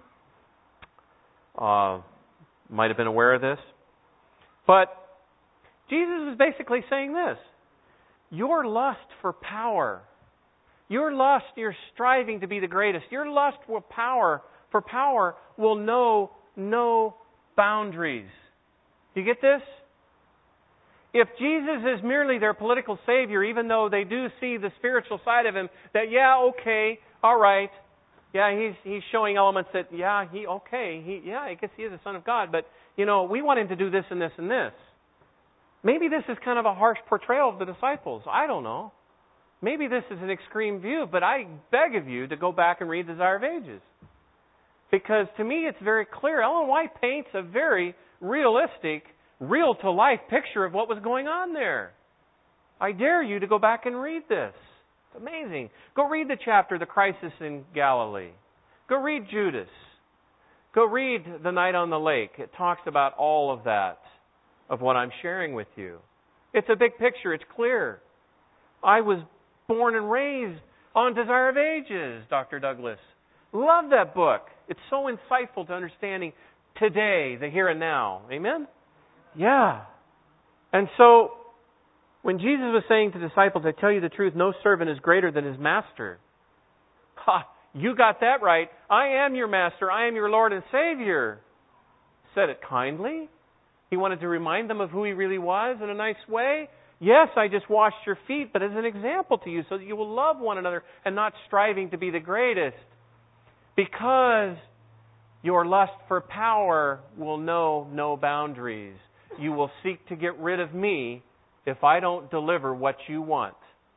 uh, might have been aware of this. But Jesus is basically saying this. Your lust for power, your lust, your striving to be the greatest, your lust for power, for power will know no boundaries. Do you get this? If Jesus is merely their political savior, even though they do see the spiritual side of him, that, yeah, okay, all right, yeah, he's he's showing elements that, yeah, he, okay, he, yeah, I guess he is the Son of God, but, you know, we want him to do this and this and this. Maybe this is kind of a harsh portrayal of the disciples. I don't know. Maybe this is an extreme view, but I beg of you to go back and read Desire of Ages. Because to me it's very clear. Ellen White paints a very realistic, real-to-life picture of what was going on there. I dare you to go back and read this. It's amazing. Go read the chapter, The Crisis in Galilee. Go read Judas. Go read The Night on the Lake. It talks about all of that, of what I'm sharing with you. It's a big picture. It's clear. I was born and raised on Desire of Ages, Doctor Douglas. Love that book. It's so insightful to understanding today, the here and now. Amen? Yeah. And so, when Jesus was saying to disciples, I tell you the truth, no servant is greater than his master. Ha! You got that right. I am your master. I am your Lord and Savior. Said it kindly. He wanted to remind them of who he really was in a nice way. Yes, I just washed your feet, but as an example to you so that you will love one another and not striving to be the greatest. Because your lust for power will know no boundaries. You will seek to get rid of me if I don't deliver what you want.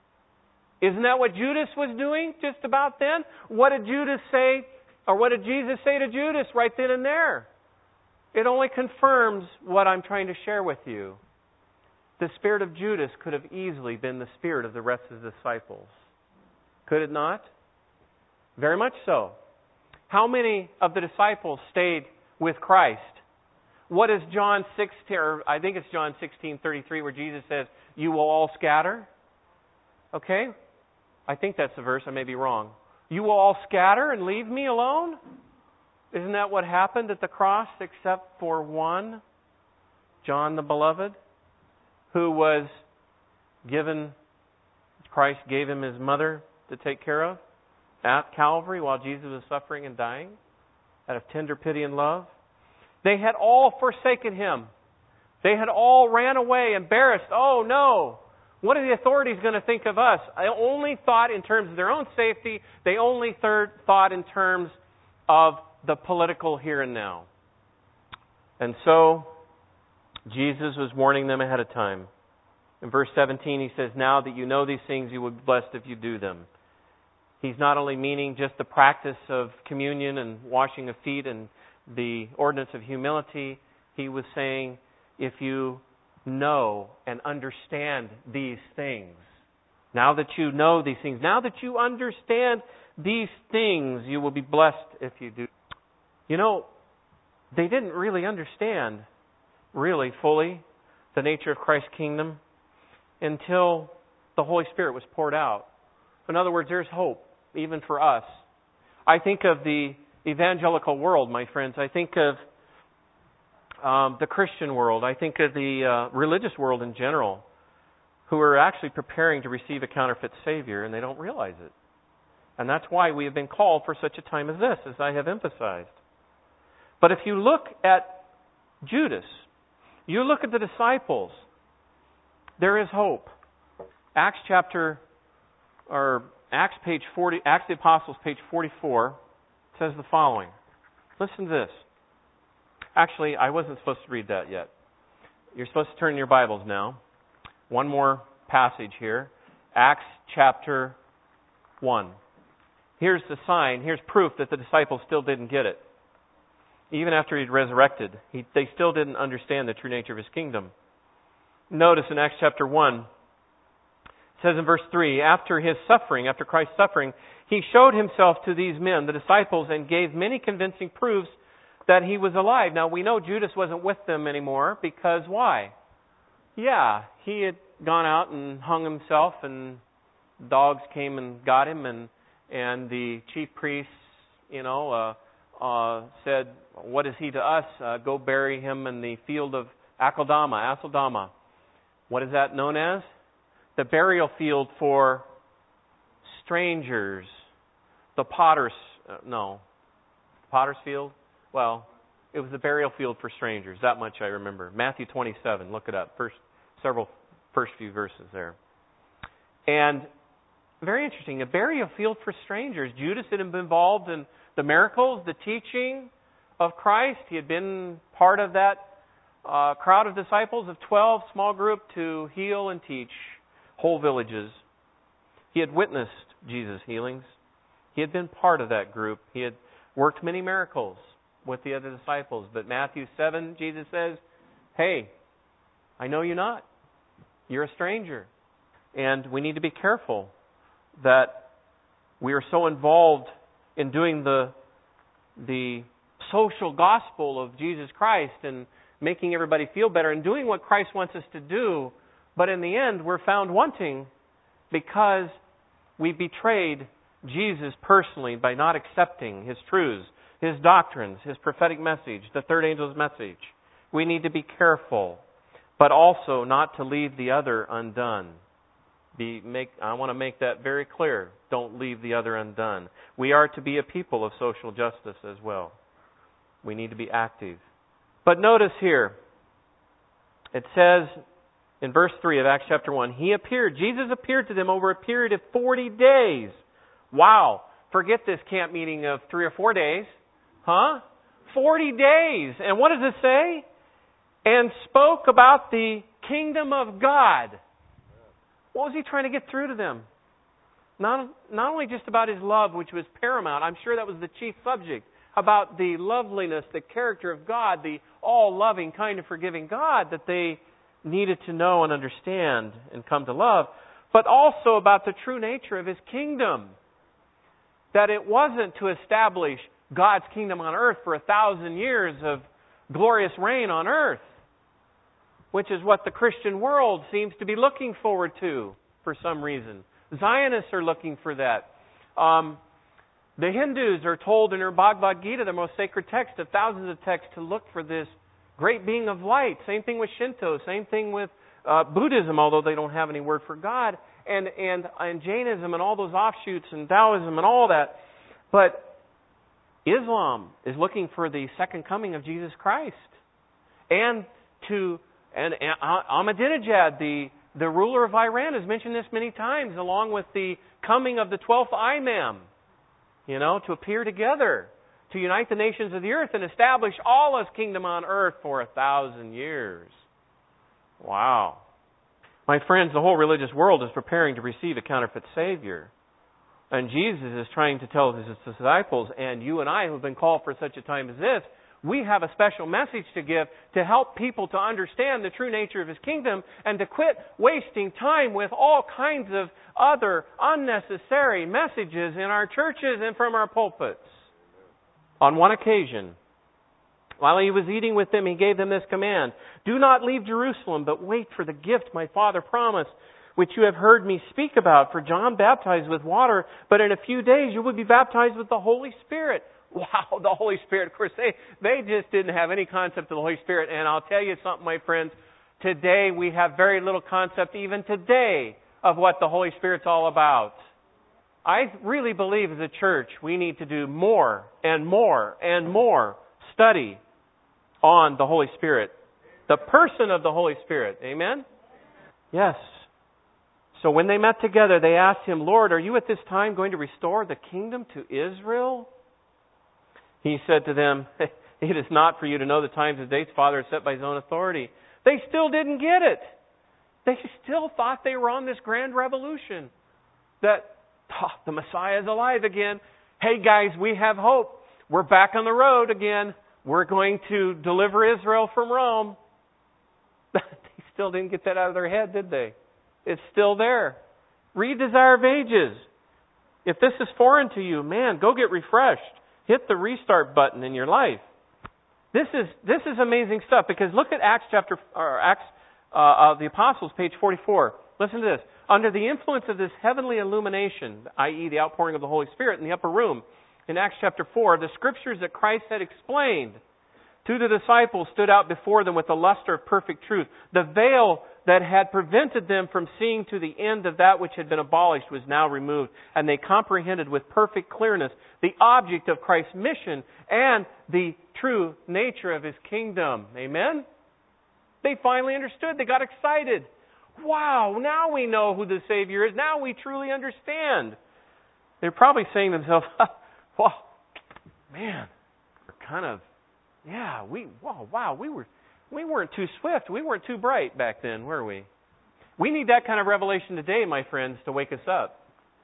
Isn't that what Judas was doing just about then? What did Judas say, or what did Jesus say to Judas right then and there? It only confirms what I'm trying to share with you. The spirit of Judas could have easily been the spirit of the rest of the disciples. Could it not? Very much so. How many of the disciples stayed with Christ? What is John sixteen, or I think it's John sixteen thirty-three, where Jesus says, you will all scatter? Okay? I think that's the verse. I may be wrong. You will all scatter and leave me alone? Isn't that what happened at the cross, except for one, John the Beloved, who was given, Christ gave him his mother to take care of at Calvary while Jesus was suffering and dying out of tender pity and love? They had all forsaken him. They had all ran away, embarrassed. Oh no! What are the authorities going to think of us? They only thought in terms of their own safety. They only third thought in terms of the political here and now. And so, Jesus was warning them ahead of time. In verse seventeen, he says, now that you know these things, you will be blessed if you do them. He's not only meaning just the practice of communion and washing of feet and the ordinance of humility. He was saying, if you know and understand these things, now that you know these things, now that you understand these things, you will be blessed if you do. You know, they didn't really understand, really fully, the nature of Christ's kingdom until the Holy Spirit was poured out. In other words, there's hope, even for us. I think of the evangelical world, my friends. I think of um, the Christian world. I think of the uh, religious world in general, who are actually preparing to receive a counterfeit Savior, and they don't realize it. And that's why we have been called for such a time as this, as I have emphasized. But if you look at Judas, you look at the disciples, there is hope. Acts chapter or Acts page forty, Acts of the Apostles, page forty-four, says the following. Listen to this. Actually, I wasn't supposed to read that yet. You're supposed to turn your Bibles now. One more passage here. Acts chapter one. Here's the sign, here's proof that the disciples still didn't get it. Even after he'd resurrected, he, they still didn't understand the true nature of his kingdom. Notice in Acts chapter one, it says in verse three, after his suffering, after Christ's suffering, he showed himself to these men, the disciples, and gave many convincing proofs that he was alive. Now, we know Judas wasn't with them anymore because why? Yeah, he had gone out and hung himself, and dogs came and got him, and, and the chief priests, you know, uh, uh, said, what is he to us? Uh, go bury him in the field of Akeldama, Aceldama. What is that known as? The burial field for strangers. The potter's, uh, no, potter's field? Well, it was the burial field for strangers. That much I remember. Matthew twenty-seven, look it up. First, several, first few verses there. And very interesting, a burial field for strangers. Judas had been involved in the miracles, the teaching of Christ. He had been part of that uh, crowd of disciples of twelve, small group, to heal and teach whole villages. He had witnessed Jesus' healings. He had been part of that group. He had worked many miracles with the other disciples. But Matthew seven, Jesus says, hey, I know you not. You're a stranger. And we need to be careful that we are so involved in doing the the social gospel of Jesus Christ and making everybody feel better and doing what Christ wants us to do, but in the end we're found wanting because we betrayed Jesus personally by not accepting His truths, His doctrines, His prophetic message, the third angel's message. We need to be careful, but also not to leave the other undone. Be make I want to make that very clear. Don't leave the other undone. We are to be a people of social justice as well. We need to be active. But notice here, it says in verse three of Acts chapter one, He appeared, Jesus appeared to them over a period of forty days. Wow. Forget this camp meeting of three or four days. Huh? forty days. And what does it say? And spoke about the kingdom of God. What was He trying to get through to them? Not, not only just about His love, which was paramount. I'm sure that was the chief subject. About the loveliness, the character of God, the all-loving, kind of forgiving God that they needed to know and understand and come to love. But also about the true nature of His kingdom. That it wasn't to establish God's kingdom on earth for a thousand years of glorious reign on earth, which is what the Christian world seems to be looking forward to for some reason. Zionists are looking for that. Um, the Hindus are told in their Bhagavad Gita, their most sacred text of thousands of texts, to look for this great being of light. Same thing with Shinto. Same thing with uh, Buddhism, although they don't have any word for God. And, and, and Jainism and all those offshoots and Taoism and all that. But Islam is looking for the second coming of Jesus Christ. And to... And Ahmadinejad, the, the ruler of Iran, has mentioned this many times, along with the coming of the twelfth Imam, you know, to appear together, to unite the nations of the earth and establish Allah's kingdom on earth for a thousand years. Wow. My friends, the whole religious world is preparing to receive a counterfeit Savior. And Jesus is trying to tell His disciples, and you and I who have been called for such a time as this, we have a special message to give to help people to understand the true nature of His kingdom and to quit wasting time with all kinds of other unnecessary messages in our churches and from our pulpits. On one occasion, while He was eating with them, He gave them this command: do not leave Jerusalem, but wait for the gift my Father promised, which you have heard me speak about. For John baptized with water, but in a few days you will be baptized with the Holy Spirit. Wow, the Holy Spirit. Of course, they, they just didn't have any concept of the Holy Spirit. And I'll tell you something, my friends. Today, we have very little concept, even today, of what the Holy Spirit's all about. I really believe as a church, we need to do more and more and more study on the Holy Spirit. The person of the Holy Spirit. Amen? Yes. So when they met together, they asked him, Lord, are you at this time going to restore the kingdom to Israel? He said to them, it is not for you to know the times and dates Father has set by his own authority. They still didn't get it. They still thought they were on this grand revolution. That oh, the Messiah is alive again. Hey guys, we have hope. We're back on the road again. We're going to deliver Israel from Rome. They still didn't get that out of their head, did they? It's still there. Read Desire of Ages. If this is foreign to you, man, go get refreshed. Hit the restart button in your life. This is this is amazing stuff, because look at Acts chapter or Acts uh, of the Apostles, page forty-four. Listen to this. Under the influence of this heavenly illumination, that is the outpouring of the Holy Spirit in the upper room, in Acts chapter four, the scriptures that Christ had explained to the disciples stood out before them with the luster of perfect truth. The veil that had prevented them from seeing to the end of that which had been abolished was now removed, and they comprehended with perfect clearness the object of Christ's mission and the true nature of His kingdom. Amen? They finally understood. They got excited. Wow, now we know who the Savior is. Now we truly understand. They're probably saying to themselves, well, man, we're kind of, yeah, we, wow, wow, we were, we weren't too swift. We weren't too bright back then, were we? We need that kind of revelation today, my friends, to wake us up.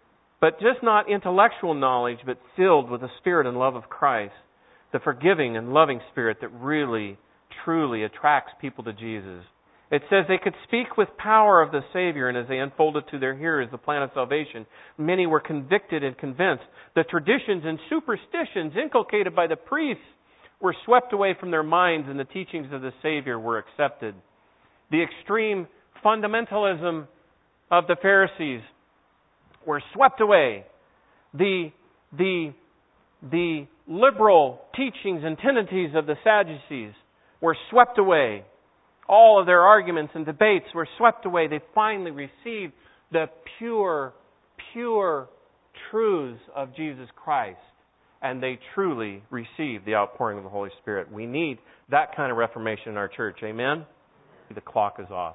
But just not intellectual knowledge, but filled with the Spirit and love of Christ. The forgiving and loving Spirit that really, truly attracts people to Jesus. It says they could speak with power of the Savior, and as they unfolded to their hearers the plan of salvation, many were convicted and convinced. The traditions and superstitions inculcated by the priests were swept away from their minds, and the teachings of the Savior were accepted. The extreme fundamentalism of the Pharisees were swept away. The, the, the liberal teachings and tendencies of the Sadducees were swept away. All of their arguments and debates were swept away. They finally received the pure, pure truths of Jesus Christ. And they truly received the outpouring of the Holy Spirit. We need that kind of reformation in our church. Amen? The clock is off.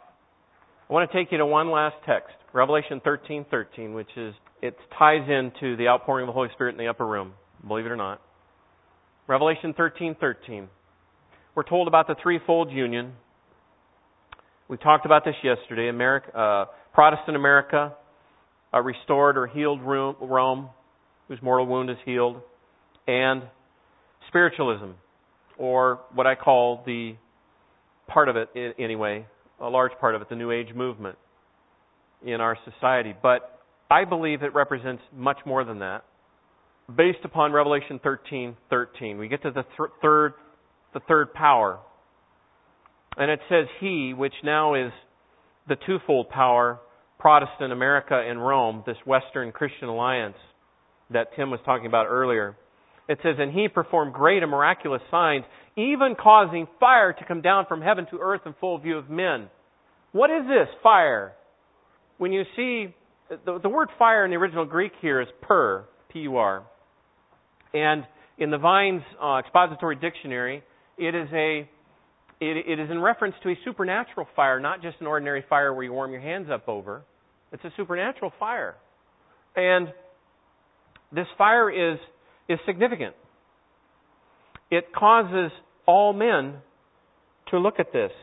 I want to take you to one last text. Revelation thirteen thirteen, which is, it ties into the outpouring of the Holy Spirit in the upper room. Believe it or not. Revelation thirteen thirteen. We're told about the threefold union. We talked about this yesterday. America, uh, Protestant America, a restored or healed Rome, whose mortal wound is healed, and spiritualism, or what I call the part of it anyway, a large part of it, the New Age movement in our society. But I believe it represents much more than that. Based upon Revelation thirteen thirteen, we get to the th- third, the third power. And it says he, which now is the twofold power, Protestant America and Rome, this Western Christian alliance that Tim was talking about earlier. It says, and he performed great and miraculous signs, even causing fire to come down from heaven to earth in full view of men. What is this, fire? When you see, the, the word fire in the original Greek here is pur, P U R. And in the Vine's uh, expository dictionary, it is a It, it is in reference to a supernatural fire, not just an ordinary fire where you warm your hands up over. It's a supernatural fire. And this fire is, is significant. It causes all men to look at this.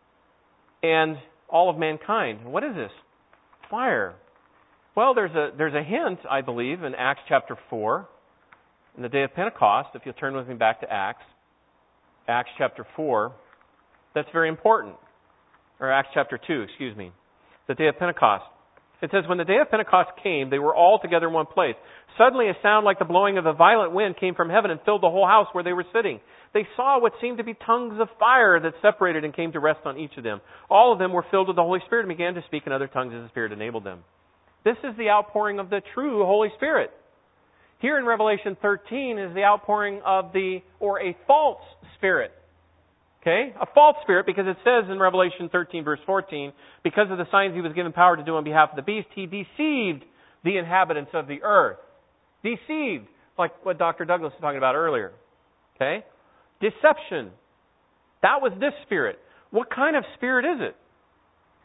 And all of mankind. What is this? Fire. Well, there's a, there's a hint, I believe, in Acts chapter four, in the day of Pentecost, if you'll turn with me back to Acts. Acts chapter four. That's very important. Or Acts chapter two, excuse me. The day of Pentecost. It says, when the day of Pentecost came, they were all together in one place. Suddenly a sound like the blowing of a violent wind came from heaven and filled the whole house where they were sitting. They saw what seemed to be tongues of fire that separated and came to rest on each of them. All of them were filled with the Holy Spirit and began to speak in other tongues as the Spirit enabled them. This is the outpouring of the true Holy Spirit. Here in Revelation thirteen is the outpouring of the, or a false spirit. Okay? A false spirit, because it says in Revelation thirteen, verse fourteen, because of the signs he was given power to do on behalf of the beast, he deceived the inhabitants of the earth. Deceived, like what Doctor Douglas was talking about earlier. Okay? Deception. That was this spirit. What kind of spirit is it?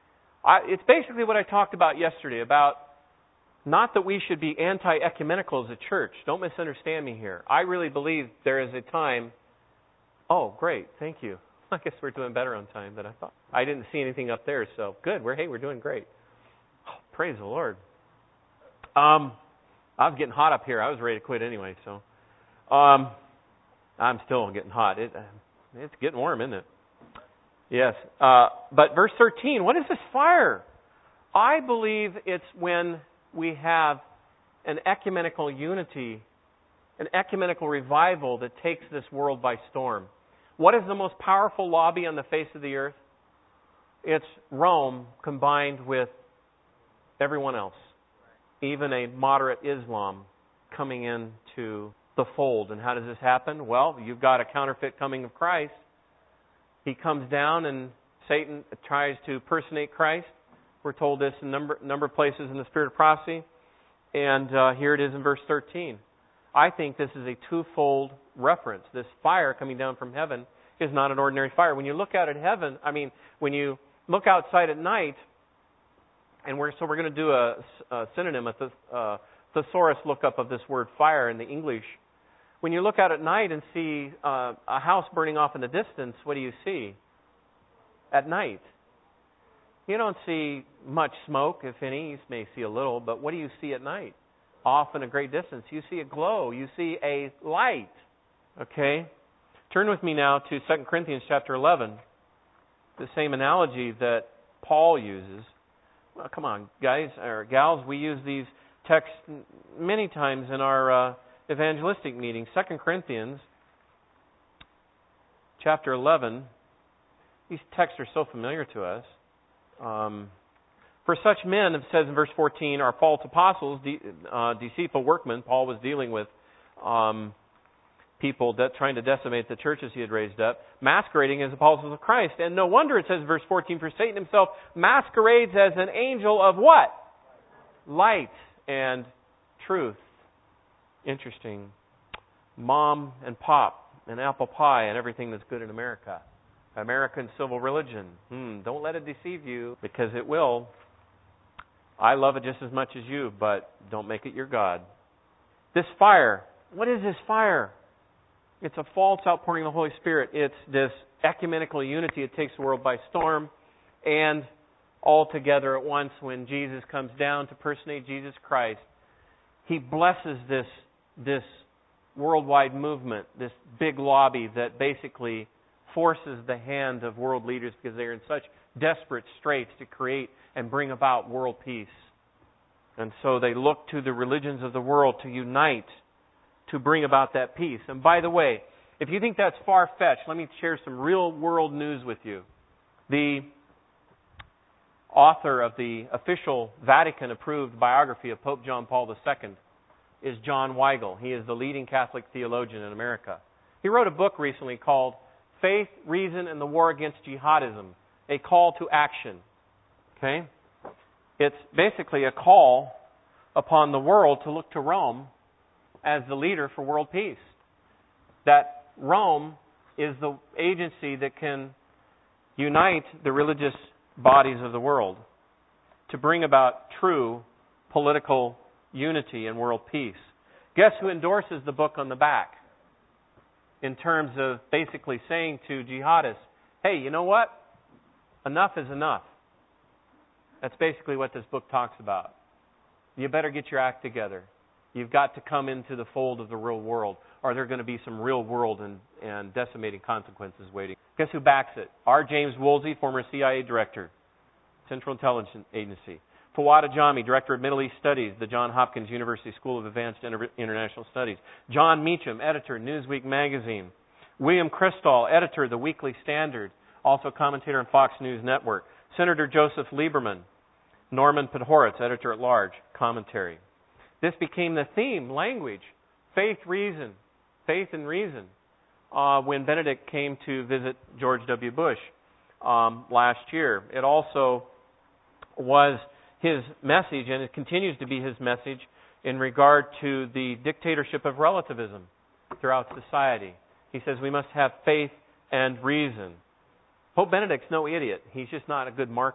I, it's basically what I talked about yesterday, about not that we should be anti-ecumenical as a church. Don't misunderstand me here. I really believe there is a time... Oh, great. Thank you. I guess we're doing better on time than I thought. I didn't see anything up there, so good. We're hey, we're doing great. Oh, praise the Lord. Um, I was getting hot up here. I was ready to quit anyway, so um, I'm still getting hot. It, it's getting warm, isn't it? Yes. Uh, but verse thirteen, what is this fire? I believe it's when we have an ecumenical unity, an ecumenical revival that takes this world by storm. What is the most powerful lobby on the face of the earth? It's Rome combined with everyone else, even a moderate Islam coming into the fold. And how does this happen? Well, you've got a counterfeit coming of Christ. He comes down and Satan tries to personate Christ. We're told this in a number, number of places in the Spirit of Prophecy. And uh, here it is in verse thirteen. I think this is a twofold reference. This fire coming down from heaven is not an ordinary fire. When you look out at heaven, I mean, when you look outside at night, and we're so we're going to do a, a synonym, a th, uh, thesaurus lookup of this word fire in the English. When you look out at night and see uh, a house burning off in the distance, what do you see? At night, you don't see much smoke, if any. You may see a little, but what do you see at night? Off in a great distance, you see a glow. You see a light. Okay? Turn with me now to Second Corinthians chapter eleven. The same analogy that Paul uses. Well, come on, guys or gals. We use these texts many times in our uh, evangelistic meetings. Second Corinthians chapter eleven. These texts are so familiar to us. Um, For such men, it says in verse fourteen, are false apostles, de- uh, deceitful workmen. Paul was dealing with um, people that trying to decimate the churches he had raised up, masquerading as apostles of Christ. And no wonder it says in verse fourteen, for Satan himself masquerades as an angel of what? Light and truth. Interesting. Mom and pop and apple pie and everything that's good in America. American civil religion. Hmm, don't let it deceive you, because it will. I love it just as much as you, but don't make it your God. This fire, what is this fire? It's a false outpouring of the Holy Spirit. It's this ecumenical unity. It takes the world by storm, and all together at once when Jesus comes down to personate Jesus Christ, He blesses this, this worldwide movement, this big lobby that basically forces the hand of world leaders because they're in such desperate straits to create and bring about world peace. And so they look to the religions of the world to unite to bring about that peace. And by the way, if you think that's far-fetched, let me share some real-world news with you. The author of the official Vatican-approved biography of Pope John Paul the Second is John Weigel. He is the leading Catholic theologian in America. He wrote a book recently called Faith, Reason, and the War Against Jihadism, a call to action. Okay? It's basically a call upon the world to look to Rome as the leader for world peace. That Rome is the agency that can unite the religious bodies of the world to bring about true political unity and world peace. Guess who endorses the book on the back? In terms of basically saying to jihadists, hey, you know what? Enough is enough. That's basically what this book talks about. You better get your act together. You've got to come into the fold of the real world, or there are going to be some real world and, and decimating consequences waiting. Guess who backs it? R. James Woolsey, former C I A director, Central Intelligence Agency. Fawad Ajami, Director of Middle East Studies, the Johns Hopkins University School of Advanced Inter- International Studies. John Meacham, Editor, Newsweek Magazine. William Kristol, Editor, The Weekly Standard, also commentator on Fox News Network. Senator Joseph Lieberman. Norman Podhoretz, Editor-at-Large, commentary. This became the theme, language, faith, reason, faith and reason, uh, when Benedict came to visit George W. Bush um, last year. It also was his message, and it continues to be his message, in regard to the dictatorship of relativism throughout society. He says we must have faith and reason. Pope Benedict's no idiot. He's just not a good marketer.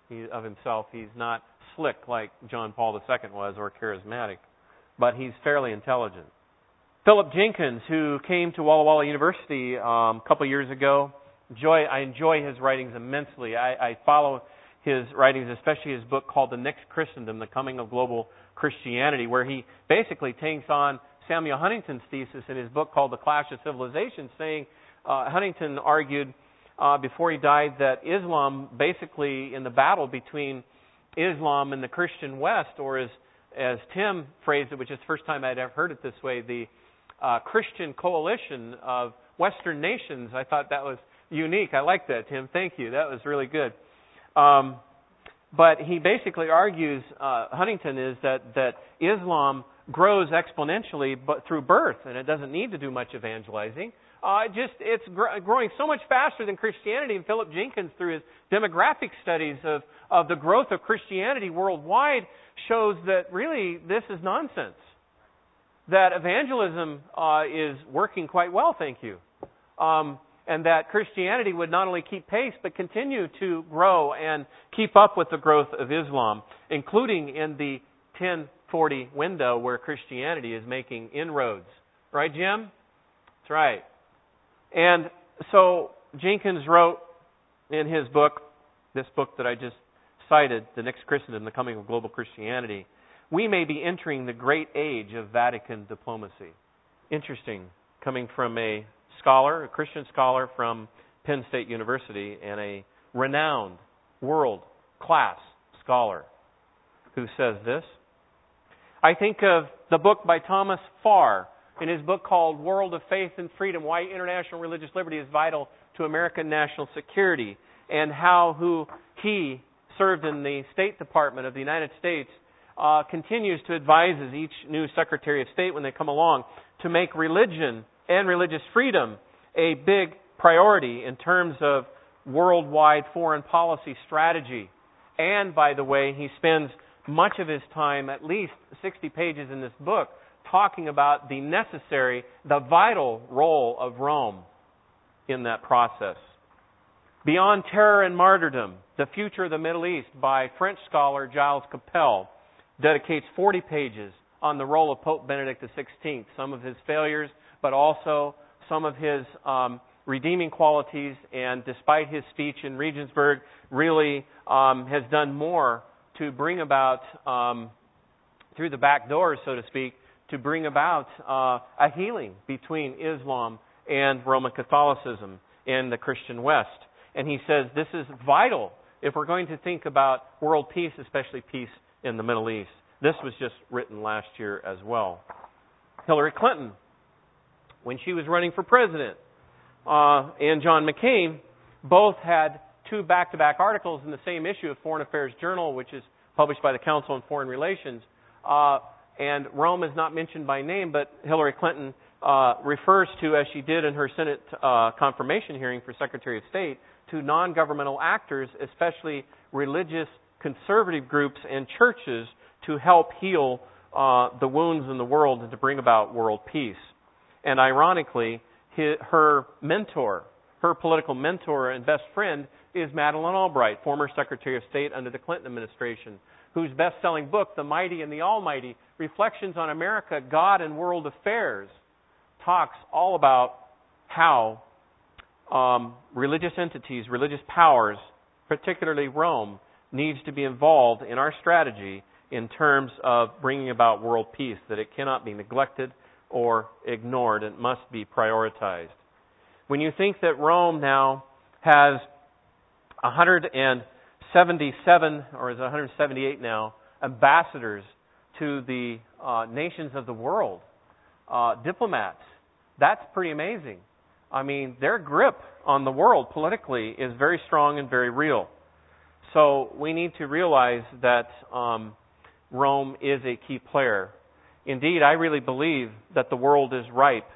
he, of himself. He's not slick like John Paul the Second was, or charismatic, but he's fairly intelligent. Philip Jenkins, who came to Walla Walla University um, a couple years ago, enjoy, I enjoy his writings immensely. I, I follow his writings, especially his book called The Next Christendom, The Coming of Global Christianity, where he basically takes on Samuel Huntington's thesis in his book called The Clash of Civilizations, saying uh, Huntington argued uh, before he died that Islam, basically in the battle between Islam and the Christian West, or as, as Tim phrased it, which is the first time I'd ever heard it this way, the uh, Christian coalition of Western nations. I thought that was unique. I like that, Tim. Thank you. That was really good. Um, but he basically argues, uh, Huntington is that, that Islam grows exponentially but through birth, and it doesn't need to do much evangelizing. Uh, just it's gr- growing so much faster than Christianity. And Philip Jenkins, through his demographic studies of, of the growth of Christianity worldwide, shows that really this is nonsense. That evangelism uh, is working quite well, thank you. Um, and that Christianity would not only keep pace, but continue to grow and keep up with the growth of Islam, including in the ten forty window where Christianity is making inroads. Right, Jim? That's right. And so Jenkins wrote in his book, this book that I just cited, The Next Christendom, The Coming of Global Christianity, we may be entering the great age of Vatican diplomacy. Interesting, coming from a scholar, a Christian scholar from Penn State University, and a renowned world-class scholar who says this. I think of the book by Thomas Farr in his book called World of Faith and Freedom, Why International Religious Liberty is Vital to American National Security, and how who he served in the State Department of the United States uh, continues to advise each new Secretary of State when they come along to make religion and religious freedom a big priority in terms of worldwide foreign policy strategy. And, by the way, he spends much of his time, at least sixty pages in this book, talking about the necessary, the vital role of Rome in that process. Beyond Terror and Martyrdom, The Future of the Middle East by French scholar Gilles Capel dedicates forty pages on the role of Pope Benedict the sixteenth, some of his failures, but also some of his um, redeeming qualities, and despite his speech in Regensburg, really um, has done more to bring about, um, through the back doors, so to speak, to bring about uh, a healing between Islam and Roman Catholicism in the Christian West. And he says this is vital if we're going to think about world peace, especially peace in the Middle East. This was just written last year as well. Hillary Clinton, when she was running for president, uh, and John McCain, both had two back-to-back articles in the same issue of Foreign Affairs Journal, which is published by the Council on Foreign Relations. Uh, and Rome is not mentioned by name, but Hillary Clinton uh, refers to, as she did in her Senate uh, confirmation hearing for Secretary of State, to non-governmental actors, especially religious conservative groups and churches, to help heal uh, the wounds in the world and to bring about world peace. And ironically, his, her mentor, her political mentor and best friend, is Madeleine Albright, former Secretary of State under the Clinton administration, whose best-selling book, The Mighty and the Almighty, Reflections on America, God and World Affairs, talks all about how um, religious entities, religious powers, particularly Rome, needs to be involved in our strategy in terms of bringing about world peace, that it cannot be neglected or ignored. It must be prioritized. When you think that Rome now has one hundred seventy-seven, or is it one hundred seventy-eight now, ambassadors to the uh, nations of the world, uh, diplomats, that's pretty amazing. I mean, their grip on the world politically is very strong and very real. So we need to realize that um, Rome is a key player. Indeed, I really believe that the world is ripe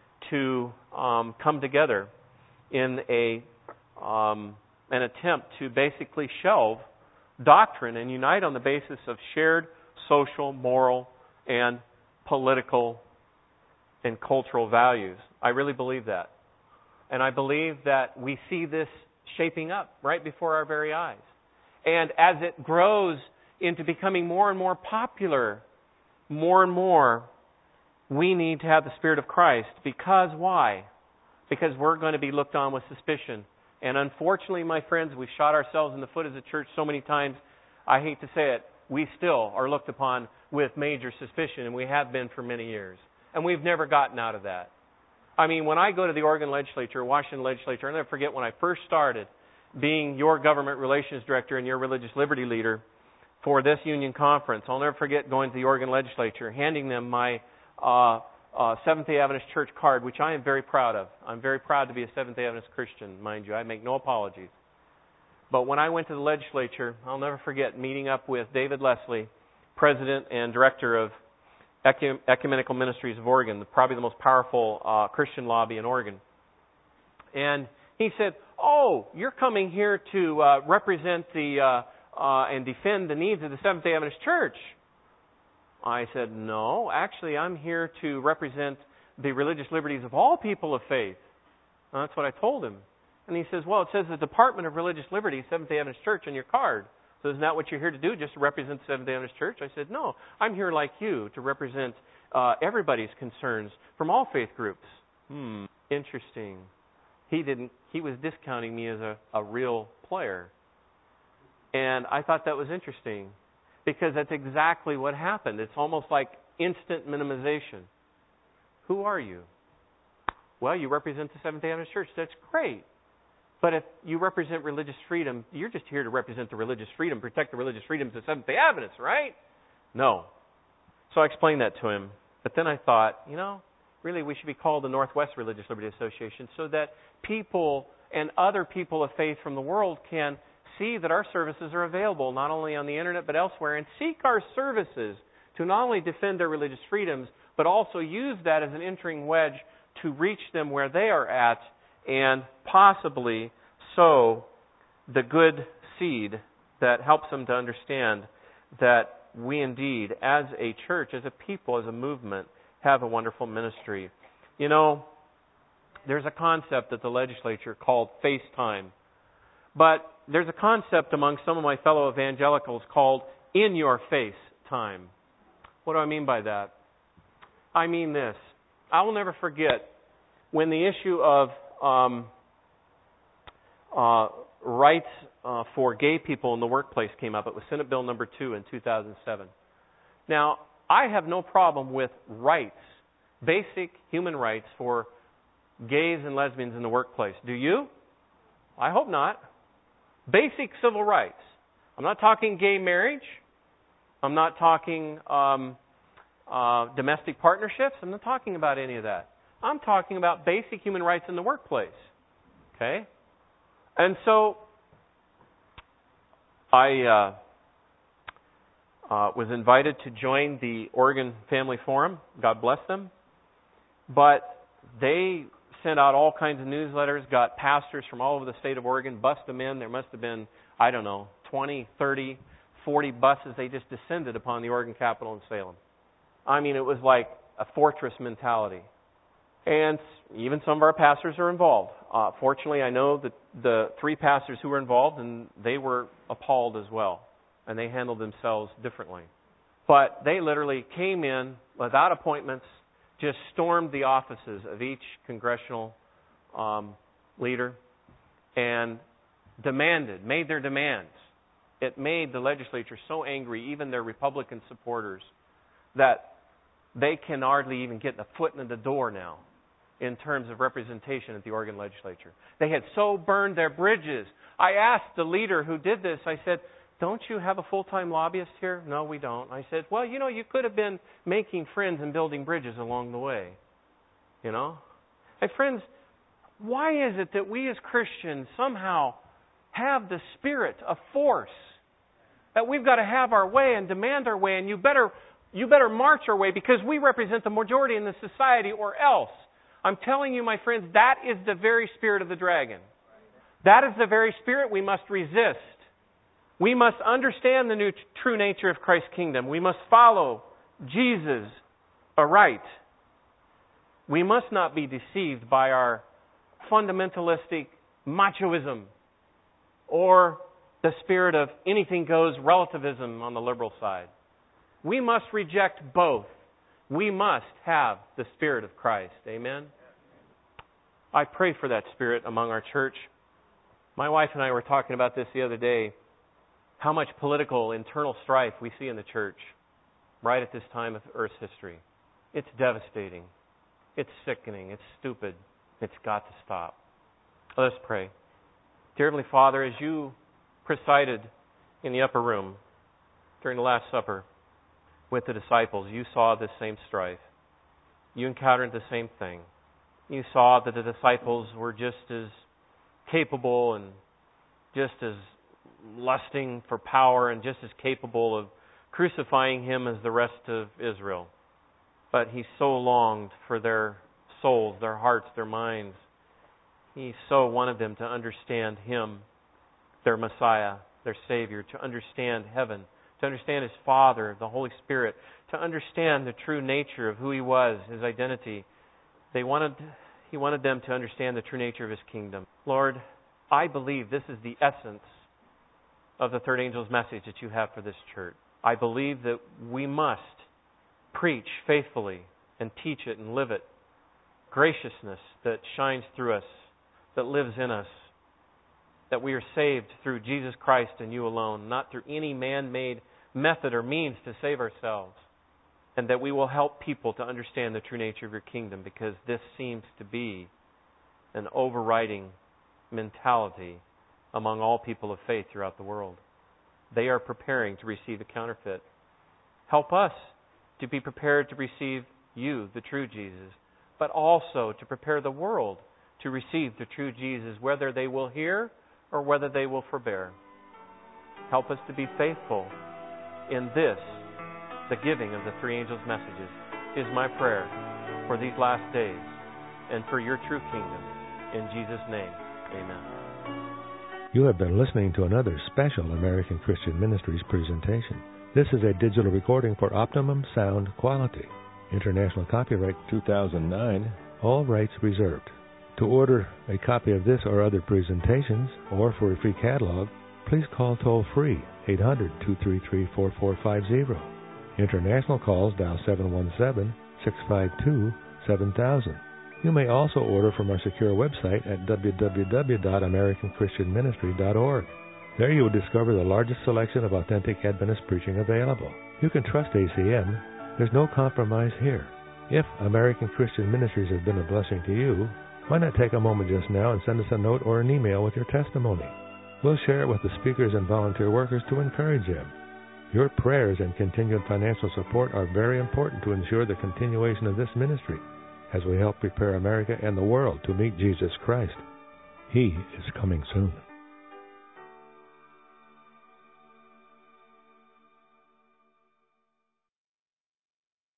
to um, come together in a um, an attempt to basically shelve doctrine and unite on the basis of shared social, moral, and political and cultural values. I really believe that. And I believe that we see this shaping up right before our very eyes. And as it grows into becoming more and more popular, more and more, we need to have the Spirit of Christ. Because why? Because we're going to be looked on with suspicion. And unfortunately, my friends, we've shot ourselves in the foot as a church so many times. I hate to say it, we still are looked upon with major suspicion, and we have been for many years. And we've never gotten out of that. I mean, when I go to the Oregon legislature, Washington legislature, I'll never forget when I first started being your government relations director and your religious liberty leader for this union conference. I'll never forget going to the Oregon legislature, handing them my uh, uh, Seventh-day Adventist Church card, which I am very proud of. I'm very proud to be a Seventh-day Adventist Christian, mind you. I make no apologies. But when I went to the legislature, I'll never forget meeting up with David Leslie, president and director of Ecumenical Ministries of Oregon, probably the most powerful uh, Christian lobby in Oregon. And he said, "Oh, you're coming here to uh, represent the uh, uh, and defend the needs of the Seventh-day Adventist Church." I said, "No, actually, I'm here to represent the religious liberties of all people of faith." And that's what I told him. And he says, "Well, it says the Department of Religious Liberty, Seventh-day Adventist Church, on your card. So isn't that what you're here to do, just to represent the Seventh-day Adventist Church?" I said, "No, I'm here like you to represent uh, everybody's concerns from all faith groups." Hmm, interesting. He didn't. He was discounting me as a, a real player. And I thought that was interesting because that's exactly what happened. It's almost like instant minimization. Who are you? Well, you represent the Seventh-day Adventist Church. That's great. But if you represent religious freedom, you're just here to represent the religious freedom, protect the religious freedoms of Seventh-day Adventists, right? No. So I explained that to him. But then I thought, you know, really we should be called the Northwest Religious Liberty Association so that people and other people of faith from the world can see that our services are available not only on the internet but elsewhere, and seek our services to not only defend their religious freedoms but also use that as an entering wedge to reach them where they are at and possibly sow the good seed that helps them to understand that we indeed, as a church, as a people, as a movement, have a wonderful ministry. You know, there's a concept at the legislature called face time. But there's a concept among some of my fellow evangelicals called in-your-face time. What do I mean by that? I mean this. I will never forget when the issue of um, uh, rights uh, for gay people in the workplace came up. It was Senate Bill number two in two thousand seven. Now, I have no problem with rights, basic human rights for gays and lesbians in the workplace. Do you? I hope not. Basic civil rights. I'm not talking gay marriage. I'm not talking um, uh, domestic partnerships. I'm not talking about any of that. I'm talking about basic human rights in the workplace. Okay? And so I uh, uh, was invited to join the Oregon Family Forum. God bless them. But they sent out all kinds of newsletters, got pastors from all over the state of Oregon, bussed them in. There must have been, I don't know, twenty, thirty, forty buses. They just descended upon the Oregon Capitol in Salem. I mean, it was like a fortress mentality. And even some of our pastors are involved. Uh, fortunately, I know that the three pastors who were involved, and they were appalled as well. And they handled themselves differently. But they literally came in without appointments, just stormed the offices of each congressional um, leader and demanded, made their demands. It made the legislature so angry, even their Republican supporters, that they can hardly even get a foot in the door now in terms of representation at the Oregon legislature. They had so burned their bridges. I asked the leader who did this, I said, "Don't you have a full-time lobbyist here?" "No, we don't." I said, "Well, you know, you could have been making friends and building bridges along the way." You know? Hey, friends, why is it that we as Christians somehow have the spirit of force? That we've got to have our way and demand our way, and you better you better march our way because we represent the majority in the society, or else. I'm telling you, my friends, that is the very spirit of the dragon. That is the very spirit we must resist. We must understand the new true nature of Christ's kingdom. We must follow Jesus aright. We must not be deceived by our fundamentalistic machoism or the spirit of anything goes relativism on the liberal side. We must reject both. We must have the Spirit of Christ. Amen? I pray for that Spirit among our church. My wife and I were talking about this the other day, how much political internal strife we see in the church right at this time of Earth's history. It's devastating. It's sickening. It's stupid. It's got to stop. Let us pray. Dear Heavenly Father, as you presided in the upper room during the Last Supper with the disciples, you saw this same strife. You encountered the same thing. You saw that the disciples were just as capable and just as lusting for power and just as capable of crucifying him as the rest of Israel. But he so longed for their souls, their hearts, their minds. He so wanted them to understand him, their Messiah, their Savior, to understand heaven, to understand his Father, the Holy Spirit, to understand the true nature of who he was, his identity. They wanted, he wanted them to understand the true nature of his kingdom. Lord, I believe this is the essence of the third angel's message that you have for this church. I believe that we must preach faithfully and teach it and live it. Graciousness that shines through us, that lives in us, that we are saved through Jesus Christ and you alone, not through any man-made method or means to save ourselves, and that we will help people to understand the true nature of your kingdom, because this seems to be an overriding mentality among all people of faith throughout the world. They are preparing to receive a counterfeit. Help us to be prepared to receive you, the true Jesus, but also to prepare the world to receive the true Jesus, whether they will hear or whether they will forbear. Help us to be faithful in this, the giving of the three angels' messages, is my prayer for these last days and for your true kingdom. In Jesus' name, amen. You have been listening to another special American Christian Ministries presentation. This is a digital recording for optimum sound quality. International copyright two thousand nine, all rights reserved. To order a copy of this or other presentations, or for a free catalog, please call toll-free eight hundred, two three three, four four five zero. International calls dial seven one seven, six five two, seven thousand. You may also order from our secure website at w w w dot american christian ministry dot org. There you will discover the largest selection of authentic Adventist preaching available. You can trust A C M. There's no compromise here. If American Christian Ministries has been a blessing to you, why not take a moment just now and send us a note or an email with your testimony? We'll share it with the speakers and volunteer workers to encourage them. Your prayers and continued financial support are very important to ensure the continuation of this ministry as we help prepare America and the world to meet Jesus Christ. He is coming soon.